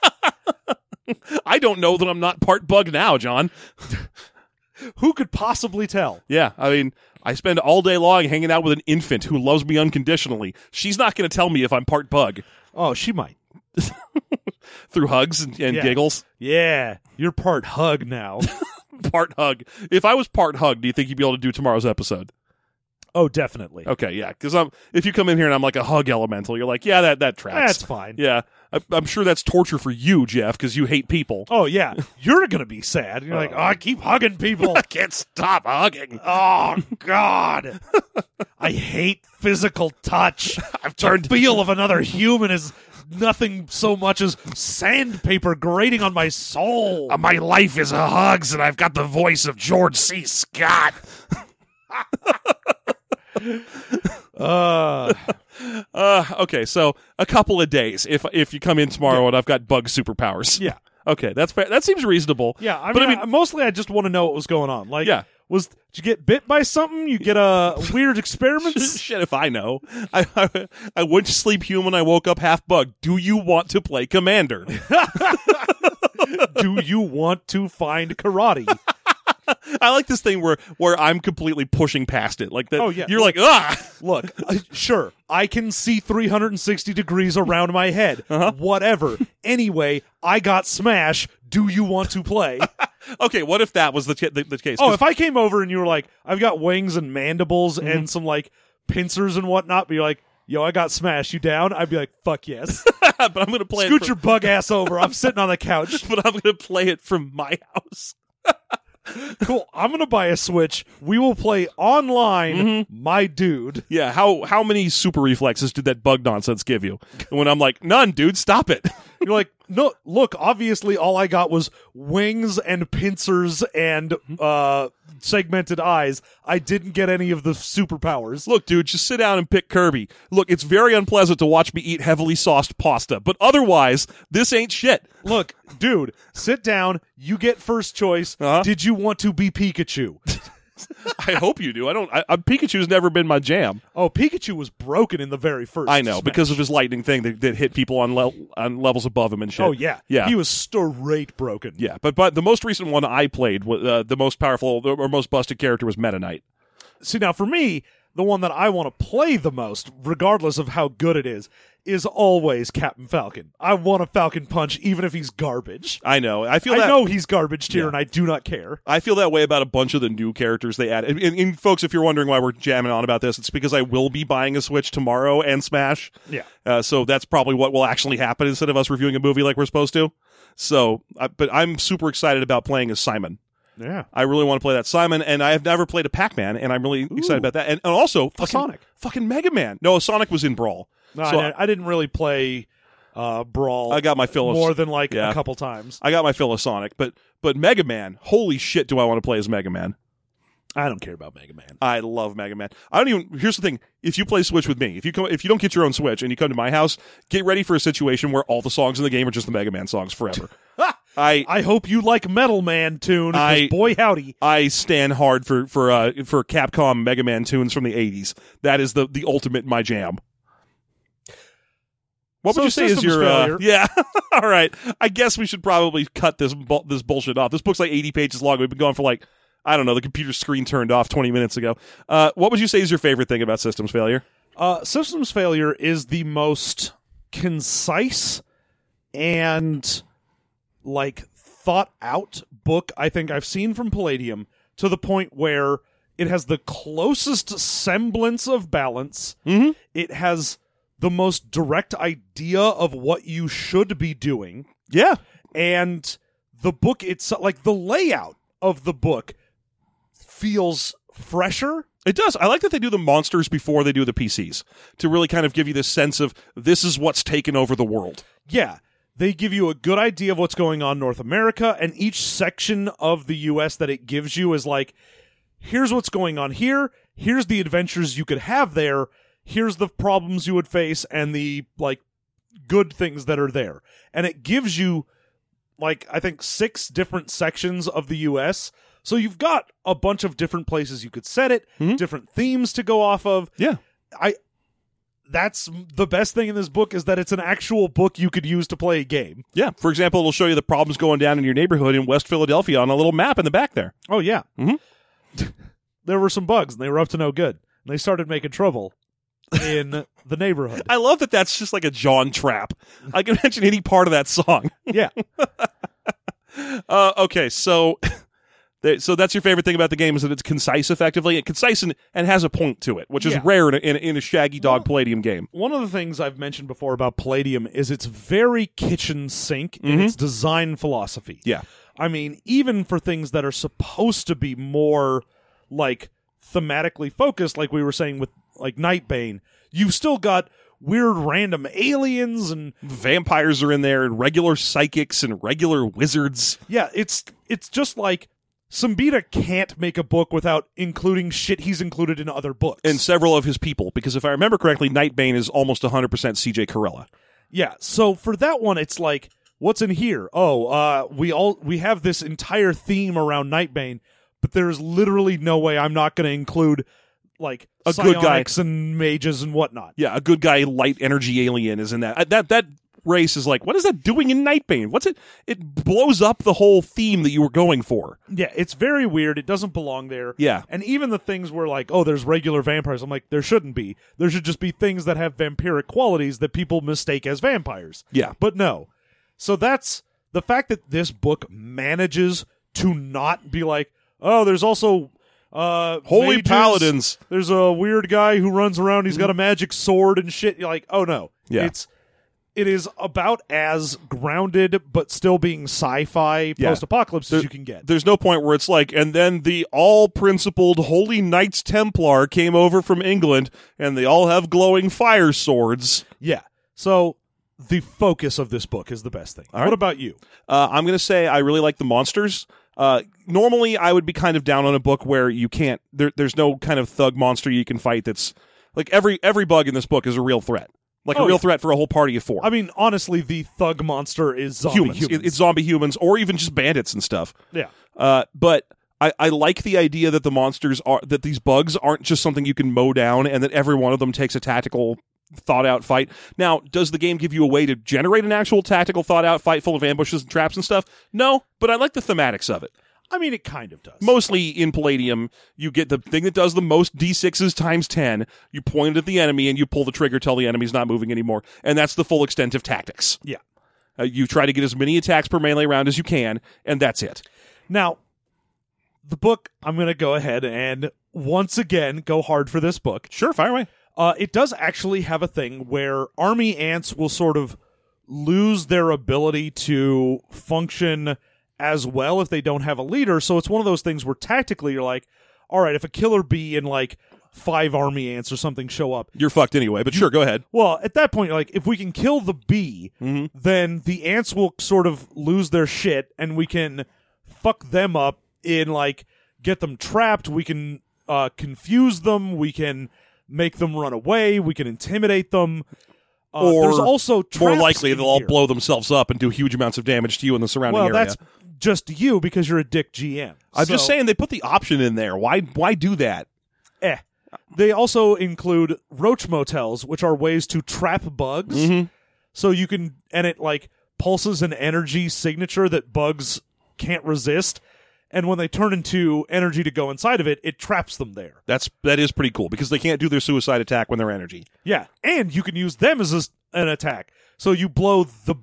I don't know that I'm not part bug now, John. Who could possibly tell? Yeah, I mean, I spend all day long hanging out with an infant who loves me unconditionally. She's not going to tell me if I'm part bug. Oh, she might. through hugs and Yeah. giggles. Yeah, you're part hug now. Part hug. If I was part hug, do you think you'd be able to do tomorrow's episode? Oh, definitely. Okay, yeah. Because if you come in here and I'm like a hug elemental, you're like, yeah, that tracks. That's fine. Yeah, I'm sure that's torture for you, Jeff, because you hate people. Oh, yeah. You're going to be sad. You're like, I keep hugging people. I can't stop hugging. Oh, God. I hate physical touch. I've turned The feel of another human is nothing so much as sandpaper grating on my soul. My life is a hugs, and I've got the voice of George C. Scott. Okay, so a couple of days if you come in tomorrow and I've got bug superpowers. Yeah. Okay, that's fair. That seems reasonable. Yeah, I mean, mostly I just want to know what was going on. Like, Yeah. did you get bit by something? You get weird experiments? Shit, if I know. I went to sleep human. I woke up half bug. Do you want to play Commander? Do you want to find karate? I like this thing where I'm completely pushing past it. Like that. Oh, yeah. You're like, ah. Look, sure, I can see 360 degrees around my head. Whatever. Anyway, I got Smash. Do you want to play? Okay, what if that was the case? Oh, if I came over and you were like, I've got wings and mandibles and some like pincers and whatnot, but you're like, yo, I got Smash. You down? I'd be like, fuck yes. but I'm gonna play Scoot it your bug ass over. I'm sitting on the couch. but I'm gonna play it from my house. Cool. I'm going to buy a Switch. We will play online, my dude. Yeah, how many super reflexes did that bug nonsense give you? And when I'm like, none, dude, stop it. You're like, no, look, obviously all I got was wings and pincers and segmented eyes. I didn't get any of the superpowers. Look, dude, just sit down and pick Kirby. Look, it's very unpleasant to watch me eat heavily sauced pasta, but otherwise, this ain't shit. Look, dude, sit down. You get first choice. Did you want to be Pikachu? I hope you do. Pikachu's never been my jam. Oh, Pikachu was broken in the very first. I know, Smash. because of his lightning thing that hit people on levels above him and shit. Oh, yeah. Yeah. He was straight broken. Yeah, but the most recent one I played, the most powerful or most busted character was Meta Knight. See, now for me, the one that I want to play the most, regardless of how good it is always Captain Falcon. I want a Falcon Punch, even if he's garbage. I know. I know he's garbage tier, Yeah. and I do not care. I feel that way about a bunch of the new characters they added. And folks, if you're wondering why we're jamming on about this, it's because I will be buying a Switch tomorrow and Smash. Yeah. So that's probably what will actually happen instead of us reviewing a movie like we're supposed to. So, but I'm super excited about playing as Simon. Yeah. I really want to play that Simon, and I have never played a Pac-Man, and I'm really excited about that. And also, Sonic. Fucking Mega Man. No, Sonic was in Brawl. No, So I didn't really play Brawl. I got my fill of more than like yeah. a couple times. I got my fill of Sonic, but Mega Man, holy shit, do I want to play as Mega Man? I don't care about Mega Man. I love Mega Man. Here's the thing: if you play Switch with me, if you don't get your own Switch and you come to my house, get ready for a situation where all the songs in the game are just the Mega Man songs forever. I hope you like Metal Man tune, because boy howdy. I stand hard for Capcom Mega Man tunes from the 80s. That is the ultimate in my jam. What would you say is your failure? Yeah. All right. I guess we should probably cut this bullshit off. This book's like 80 pages long. We've been going for like, I don't know, the computer screen turned off 20 minutes ago. What would you say is your favorite thing about Systems Failure? Systems Failure is the most concise and like thought out book I think I've seen from Palladium, to the point where it has the closest semblance of balance. Mm-hmm. It has the most direct idea of what you should be doing. Yeah. And the book, it's like the layout of the book feels fresher. It does. I like that they do the monsters before they do the PCs to really kind of give you this sense of this is what's taken over the world. Yeah. They give you a good idea of what's going on in North America, and each section of the U.S. that it gives you is like, here's what's going on here, here's the adventures you could have there, here's the problems you would face, and the, like, good things that are there. And it gives you, like, I think 6 different sections of the U.S., so you've got a bunch of different places you could set it, different themes to go off of. Yeah. That's the best thing in this book, is that it's an actual book you could use to play a game. Yeah. For example, it'll show you the problems going down in your neighborhood in West Philadelphia on a little map in the back there. Oh, yeah. Mhm. There were some bugs, and they were up to no good. And they started making trouble. in the neighborhood. I love that that's just like a John trap. I can mention any part of that song. Yeah. Okay, so that's your favorite thing about the game is that it's concise effectively. It's concise and has a point to it, which is rare in a Shaggy Dog Palladium game. One of the things I've mentioned before about Palladium is it's very kitchen sink in its design philosophy. Yeah. I mean, even for things that are supposed to be more like thematically focused, like we were saying with like Nightbane, you've still got weird random aliens and vampires are in there and regular psychics and regular wizards. Yeah, it's just like Simbita can't make a book without including shit he's included in other books. And several of his people, because if I remember correctly, Nightbane is almost 100% CJ Corella. Yeah, so for that one, it's like, what's in here? Oh, we have this entire theme around Nightbane, but there's literally no way I'm not going to include like a good guy and mages and whatnot. Yeah, a good guy light energy alien is in that. That race is like, what is that doing in Nightbane? What's it? It blows up the whole theme that you were going for. Yeah, it's very weird. It doesn't belong there. Yeah. And even the things where like, oh, there's regular vampires. I'm like, there shouldn't be. There should just be things that have vampiric qualities that people mistake as vampires. Yeah. But no. So that's the fact that this book manages to not be like, oh, there's also holy mages. paladins. There's a weird guy who runs around. He's got a magic sword and shit. You're like, oh no. Yeah. It is about as grounded but still being sci-fi post-apocalypse as you can get. There's no point where it's like, and then the all-principled Holy Knights Templar came over from England, and they all have glowing fire swords. Yeah. So the focus of this book is the best thing. All right. What about you? I'm going to say I really like the monsters. Normally, I would be kind of down on a book where you can't. There's no kind of thug monster you can fight that's like every bug in this book is a real threat. Like a real threat for a whole party of 4. I mean, honestly, the thug monster is zombie humans. It's zombie humans, or even just bandits and stuff. Yeah. But I like the idea that the monsters that these bugs aren't just something you can mow down, and that every one of them takes a tactical, thought-out fight. Now, does the game give you a way to generate an actual tactical, thought-out fight full of ambushes and traps and stuff? No, but I like the thematics of it. I mean, it kind of does. Mostly in Palladium, you get the thing that does the most D6s times 10. You point it at the enemy and you pull the trigger till the enemy's not moving anymore. And that's the full extent of tactics. Yeah. You try to get as many attacks per melee round as you can, and that's it. Now, the book, I'm going to go ahead and once again go hard for this book. Sure, fire away. It does actually have a thing where army ants will sort of lose their ability to function as well if they don't have a leader. So it's one of those things where tactically you're like, all right, if a killer bee and like 5 army ants or something show up, you're fucked anyway, but sure, go ahead. Well, at that point, you're like, if we can kill the bee, then the ants will sort of lose their shit and we can fuck them up in like, get them trapped. We can confuse them. We can make them run away. We can intimidate them. Or there's also more likely they'll all here. blow themselves up and do huge amounts of damage to you in the surrounding area. Well, that's just you because you're a dick GM. I'm just saying they put the option in there. Why do that? They also include roach motels, which are ways to trap bugs. So you can, and it like pulses an energy signature that bugs can't resist. And when they turn into energy to go inside of it, it traps them there. That is pretty cool because they can't do their suicide attack when they're energy. Yeah, and you can use them as an attack. So you blow the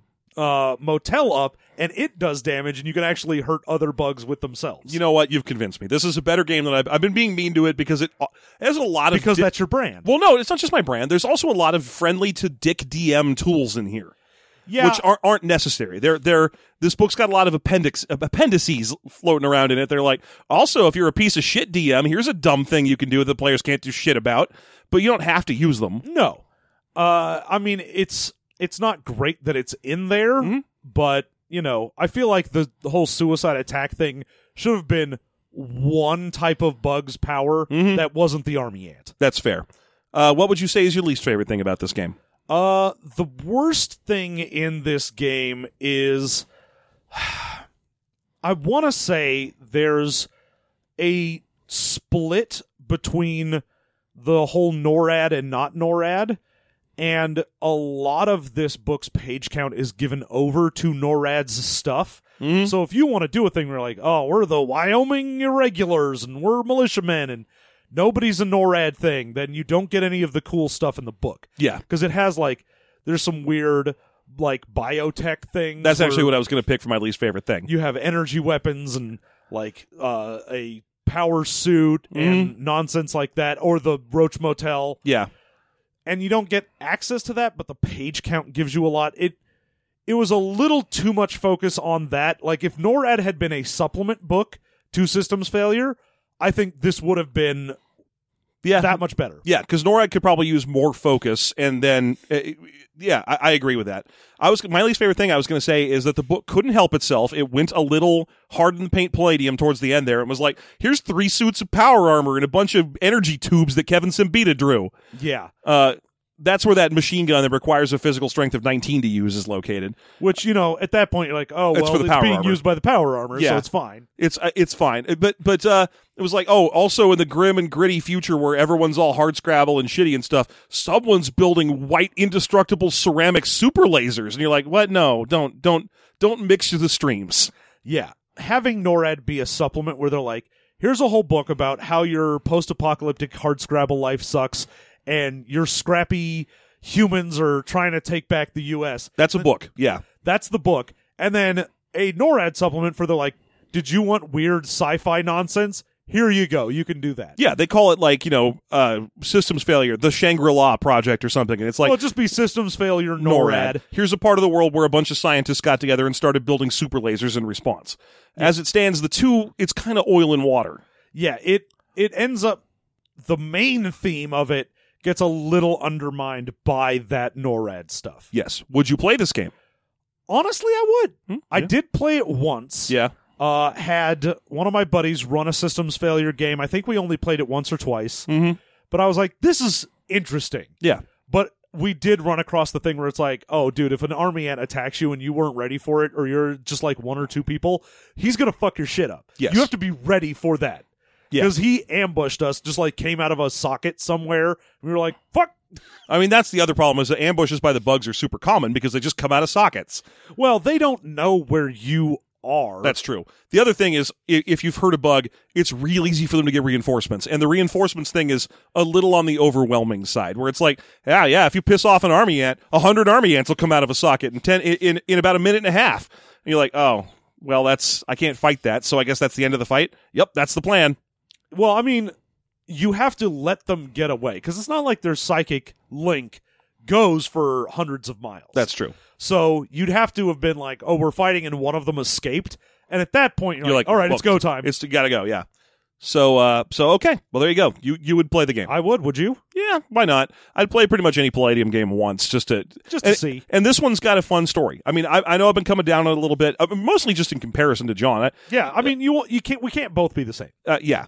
motel up, and it does damage, and you can actually hurt other bugs with themselves. You know what? You've convinced me. This is a better game than I've been being mean to it because it has a lot of... Because that's your brand. Well, no, it's not just my brand. There's also a lot of friendly to dick DM tools in here. Yeah. Which aren't necessary. This book's got a lot of appendices floating around in it. They're like, also, if you're a piece of shit DM, here's a dumb thing you can do that the players can't do shit about, but you don't have to use them. No. I mean, it's not great that it's in there, but, you know, I feel like the whole suicide attack thing should have been one type of bug's power that wasn't the army ant. That's fair. What would you say is your least favorite thing about this game? The worst thing in this game is, I want to say there's a split between the whole NORAD and not NORAD, and a lot of this book's page count is given over to NORAD's stuff. So if you want to do a thing where you're like, oh, we're the Wyoming Irregulars, and we're militiamen, and nobody's a NORAD thing, then you don't get any of the cool stuff in the book. Yeah. Because it has, like, there's some weird, like, biotech things. That's actually what I was going to pick for my least favorite thing. You have energy weapons and, like, a power suit and nonsense like that, or the Roach Motel. Yeah. And you don't get access to that, but the page count gives you a lot. It was a little too much focus on that. Like, if NORAD had been a supplement book to Systems Failure, I think this would have been that much better. Yeah, because NORAD could probably use more focus, and then, I agree with that. My least favorite thing I was going to say is that the book couldn't help itself. It went a little hard in the paint Palladium towards the end there. It was like, here's 3 suits of power armor and a bunch of energy tubes that Kevin Simbita drew. Yeah. That's where that machine gun that requires a physical strength of 19 to use is located. Which, at that point, you're like, oh, well, it's being armor. used by the power armor, so it's fine. It's fine. But it was like, oh, also in the grim and gritty future where everyone's all hardscrabble and shitty and stuff, someone's building white indestructible ceramic super lasers. And you're like, what? No, don't mix the streams. Yeah. Having NORAD be a supplement where they're like, here's a whole book about how your post-apocalyptic hardscrabble life sucks, and your scrappy humans are trying to take back the U.S. That's a book, yeah. That's the book. And then a NORAD supplement for the, did you want weird sci-fi nonsense? Here you go. You can do that. Yeah, they call it, Systems Failure, the Shangri-La Project or something. And it's like... Well, just be Systems Failure NORAD. Here's a part of the world where a bunch of scientists got together and started building super lasers in response. Yeah. As it stands, the two, it's kind of oil and water. Yeah, it ends up... The main theme of it gets a little undermined by that NORAD stuff. Yes. Would you play this game? Honestly, I would. I did play it once. Yeah. Had one of my buddies run a Systems Failure game. I think we only played it once or twice. Mm-hmm. But I was like, this is interesting. Yeah. But we did run across the thing where it's like, oh, dude, if an army ant attacks you and you weren't ready for it, or you're just like 1 or 2 people, he's going to fuck your shit up. Yes. You have to be ready for that. Yeah. Because he ambushed us, just came out of a socket somewhere. We were like, fuck. I mean, that's the other problem, is that ambushes by the bugs are super common because they just come out of sockets. Well, they don't know where you are. That's true. The other thing is, if you've heard a bug, it's real easy for them to get reinforcements. And the reinforcements thing is a little on the overwhelming side, where it's like, yeah, if you piss off an army ant, 100 army ants will come out of a socket in about a minute and a half. And you're like, oh, well, I can't fight that, so I guess that's the end of the fight. Yep, that's the plan. Well, I mean, you have to let them get away, because it's not like their psychic link goes for hundreds of miles. That's true. So you'd have to have been like, oh, we're fighting and one of them escaped. And at that point, you're like, all right, it's go time. It's gotta go, yeah. So okay. Well, there you go. You would play the game. I would you? Yeah, why not? I'd play pretty much any Palladium game once just to see. And this one's got a fun story. I mean, I know I've been coming down on it a little bit, mostly just in comparison to John. I mean, we can't both be the same. Yeah.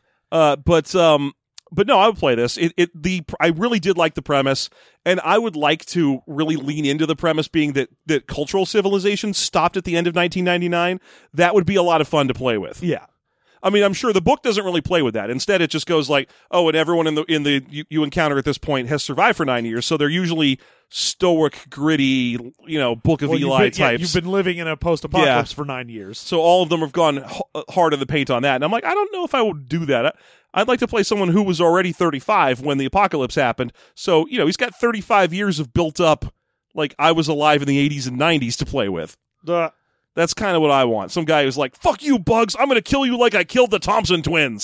But no, I would play this. I really did like the premise, and I would like to really lean into the premise being that cultural civilization stopped at the end of 1999. That would be a lot of fun to play with. Yeah. I mean, I'm sure the book doesn't really play with that. Instead, it just goes like, oh, and everyone you encounter at this point has survived for 9 years, so they're usually stoic, gritty, Book of Eli types. Yeah, you've been living in a post-apocalypse for 9 years. So all of them have gone hard in the paint on that. And I'm like, I don't know if I would do that. I'd like to play someone who was already 35 when the apocalypse happened. So, he's got 35 years of built up, like I was alive in the 80s and 90s to play with. That's kind of what I want. Some guy who's like, fuck you, bugs. I'm going to kill you like I killed the Thompson twins.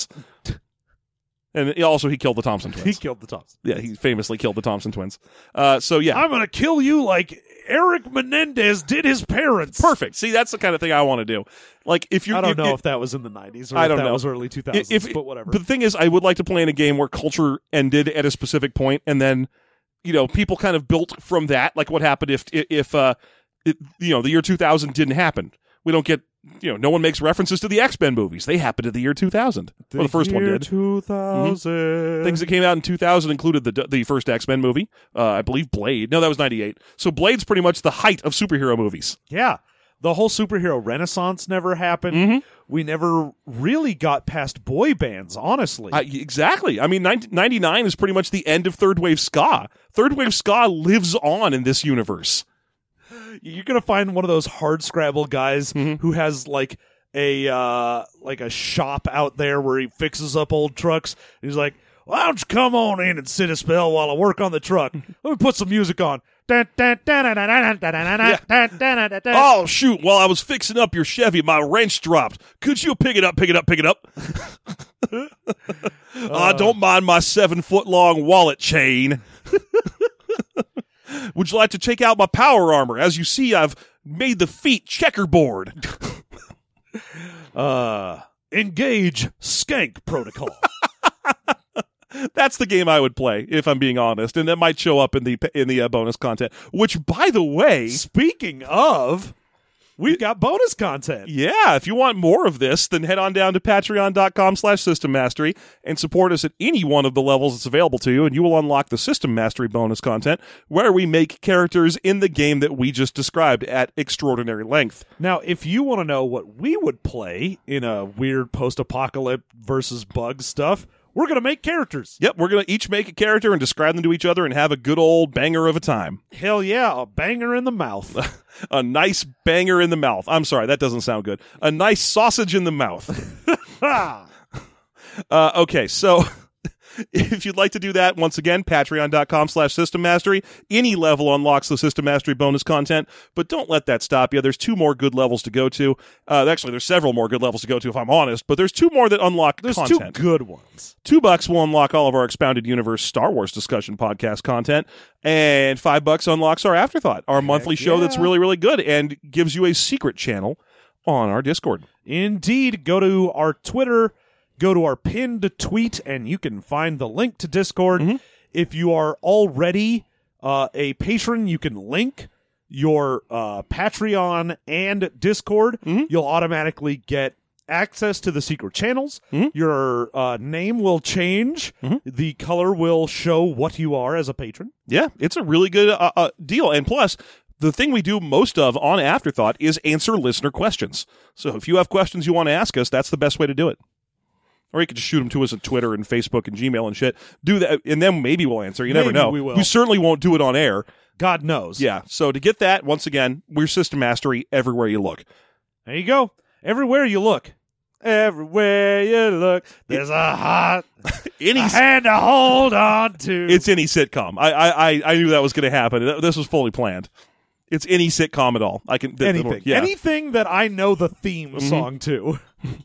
And he killed the Thompson twins. He killed the Thompson. Yeah, he famously killed the Thompson twins. So, yeah. I'm going to kill you like Eric Menendez did his parents. Perfect. See, that's the kind of thing I want to do. Like, if you, I don't know if that was in the 90s or I if don't that know. was early 2000s, but whatever. But the thing is, I would like to play in a game where culture ended at a specific point, and then, people kind of built from that. Like, what happened if the year 2000 didn't happen? We don't get, no one makes references to the X-Men movies. They happened in the year 2000. Well, the first one did. 2000. Mm-hmm. Things that came out in 2000 included the first X-Men movie. I believe Blade. No, that was 98. So Blade's pretty much the height of superhero movies. Yeah. The whole superhero renaissance never happened. Mm-hmm. We never really got past boy bands, honestly. Exactly. I mean, 99 is pretty much the end of third wave ska. Third wave ska lives on in this universe. You're gonna find one of those hardscrabble guys who has like a shop out there where he fixes up old trucks. He's like, Why don't you come on in and sit a spell while I work on the truck? Let me put some music on. Oh, shoot. While I was fixing up your Chevy, my wrench dropped. Could you pick it up? Don't mind my 7-foot-long wallet chain. Would you like to check out my power armor? As you see, I've made the feet checkerboard. Engage Skank Protocol. That's the game I would play, if I'm being honest, and that might show up in the bonus content. Which, by the way, speaking of, we've got bonus content. Yeah, if you want more of this, then head on down to patreon.com/System Mastery and support us at any one of the levels that's available to you, and you will unlock the System Mastery bonus content, where we make characters in the game that we just described at extraordinary length. Now, if you want to know what we would play in a weird post-apocalypse versus bug stuff, we're going to make characters. Yep, we're going to each make a character and describe them to each other and have a good old banger of a time. Hell yeah, a banger in the mouth. A nice banger in the mouth. I'm sorry, that doesn't sound good. A nice sausage in the mouth. Okay, so if you'd like to do that, once again, patreon.com/System Mastery. Any level unlocks the System Mastery bonus content, but don't let that stop you. There's 2 more good levels to go to. Actually, there's several more good levels to go to, if I'm honest, but there's 2 more that unlock content. There's 2 good ones. $2 will unlock all of our Expounded Universe Star Wars discussion podcast content, and $5 unlocks our Afterthought, our monthly show that's really, really good and gives you a secret channel on our Discord. Indeed. Go to our Twitter, go to our pinned tweet, and you can find the link to Discord. Mm-hmm. If you are already a patron, you can link your Patreon and Discord. Mm-hmm. You'll automatically get access to the secret channels. Mm-hmm. Your name will change. Mm-hmm. The color will show what you are as a patron. Yeah, it's a really good deal. And plus, the thing we do most of on Afterthought is answer listener questions. So if you have questions you want to ask us, that's the best way to do it. Or you can just shoot them to us on Twitter and Facebook and Gmail and shit. Do that, and then maybe we'll answer. You never know. We will. We certainly won't do it on air. God knows. Yeah, so to get that, once again, we're System Mastery everywhere you look. There you go. Everywhere you look. Everywhere you look, there's a hot hand to hold on to. It's any sitcom. I knew that was going to happen. This was fully planned. It's any sitcom at all. Anything. Yeah. Anything that I know the theme song to.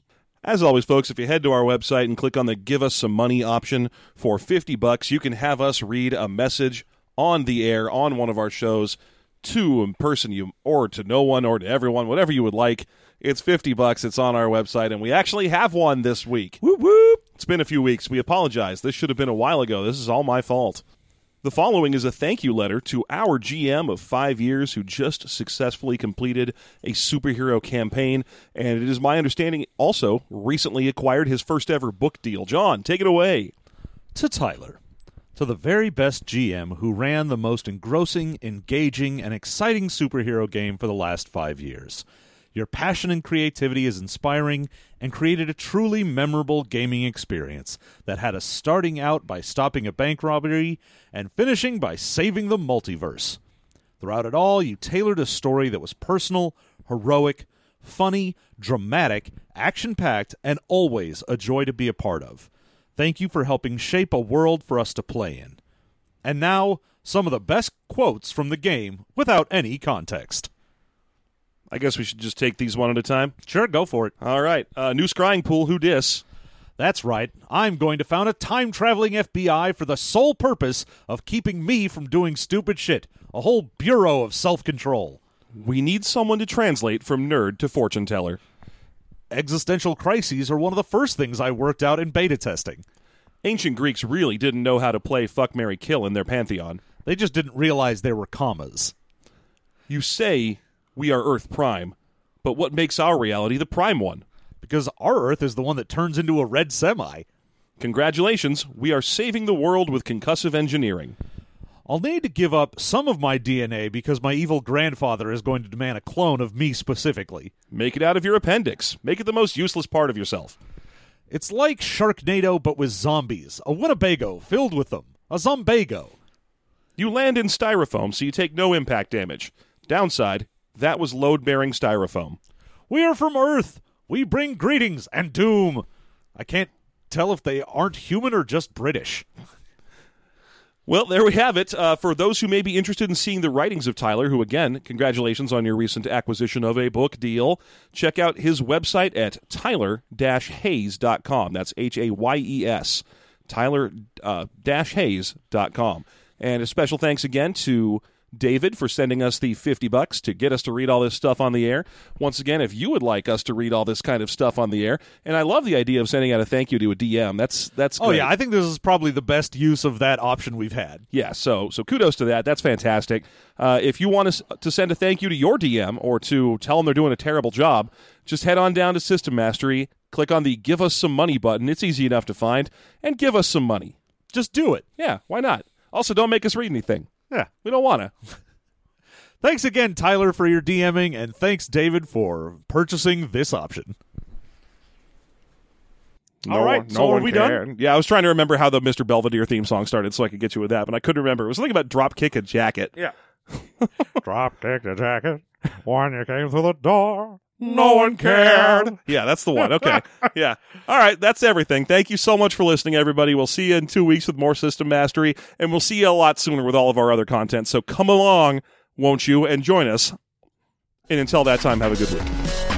As always, folks, if you head to our website and click on the Give Us Some Money option for $50, you can have us read a message on the air on one of our shows to a person or to no one or to everyone, whatever you would like. It's $50. It's on our website, and we actually have one this week. Whoop, whoop. It's been a few weeks. We apologize. This should have been a while ago. This is all my fault. The following is a thank you letter to our GM of 5 years who just successfully completed a superhero campaign, and it is my understanding also recently acquired his first ever book deal. John, take it away. To Tyler, to the very best GM who ran the most engrossing, engaging, and exciting superhero game for the last 5 years. Your passion and creativity is inspiring and created a truly memorable gaming experience that had us starting out by stopping a bank robbery and finishing by saving the multiverse. Throughout it all, you tailored a story that was personal, heroic, funny, dramatic, action-packed, and always a joy to be a part of. Thank you for helping shape a world for us to play in. And now, some of the best quotes from the game without any context. I guess we should just take these one at a time. Sure, go for it. All right. New scrying pool, who dis? That's right. I'm going to found a time-traveling FBI for the sole purpose of keeping me from doing stupid shit. A whole bureau of self-control. We need someone to translate from nerd to fortune teller. Existential crises are one of the first things I worked out in beta testing. Ancient Greeks really didn't know how to play Fuck, Marry, Kill in their pantheon. They just didn't realize there were commas. You say we are Earth Prime, but what makes our reality the prime one? Because our Earth is the one that turns into a red semi. Congratulations, we are saving the world with concussive engineering. I'll need to give up some of my DNA because my evil grandfather is going to demand a clone of me specifically. Make it out of your appendix. Make it the most useless part of yourself. It's like Sharknado, but with zombies. A Winnebago filled with them. A Zombago. You land in styrofoam, so you take no impact damage. Downside, that was load-bearing styrofoam. We are from Earth. We bring greetings and doom. I can't tell if they aren't human or just British. Well, there we have it. For those who may be interested in seeing the writings of Tyler, who, again, congratulations on your recent acquisition of a book deal, check out his website at tyler-hayes.com. That's Hayes. Tyler-hayes.com. And a special thanks again to David for sending us the $50 to get us to read all this stuff on the air. Once again, if you would like us to read all this kind of stuff on the air, and I love the idea of sending out a thank you to a DM. That's great. Oh yeah, I think this is probably the best use of that option we've had. Yeah, so kudos to that. That's fantastic. If you want us to send a thank you to your DM or to tell them they're doing a terrible job, just head on down to System Mastery, click on the Give Us Some Money button. It's easy enough to find, and give us some money. Just do it. Yeah, why not? Also, don't make us read anything. Yeah. We don't want to. Thanks again, Tyler, for your DMing, and thanks, David, for purchasing this option. All right, so are we done? Yeah, I was trying to remember how the Mr. Belvedere theme song started so I could get you with that, but I couldn't remember. It was something about drop kick a jacket. Yeah. Drop kick the jacket when you came through the door. No one cared. Yeah, that's the one. Okay. Yeah. All right, that's everything. Thank you so much for listening, everybody. We'll see you in 2 weeks with more System Mastery, and we'll see you a lot sooner with all of our other content. So come along, won't you, and join us. And until that time, have a good week.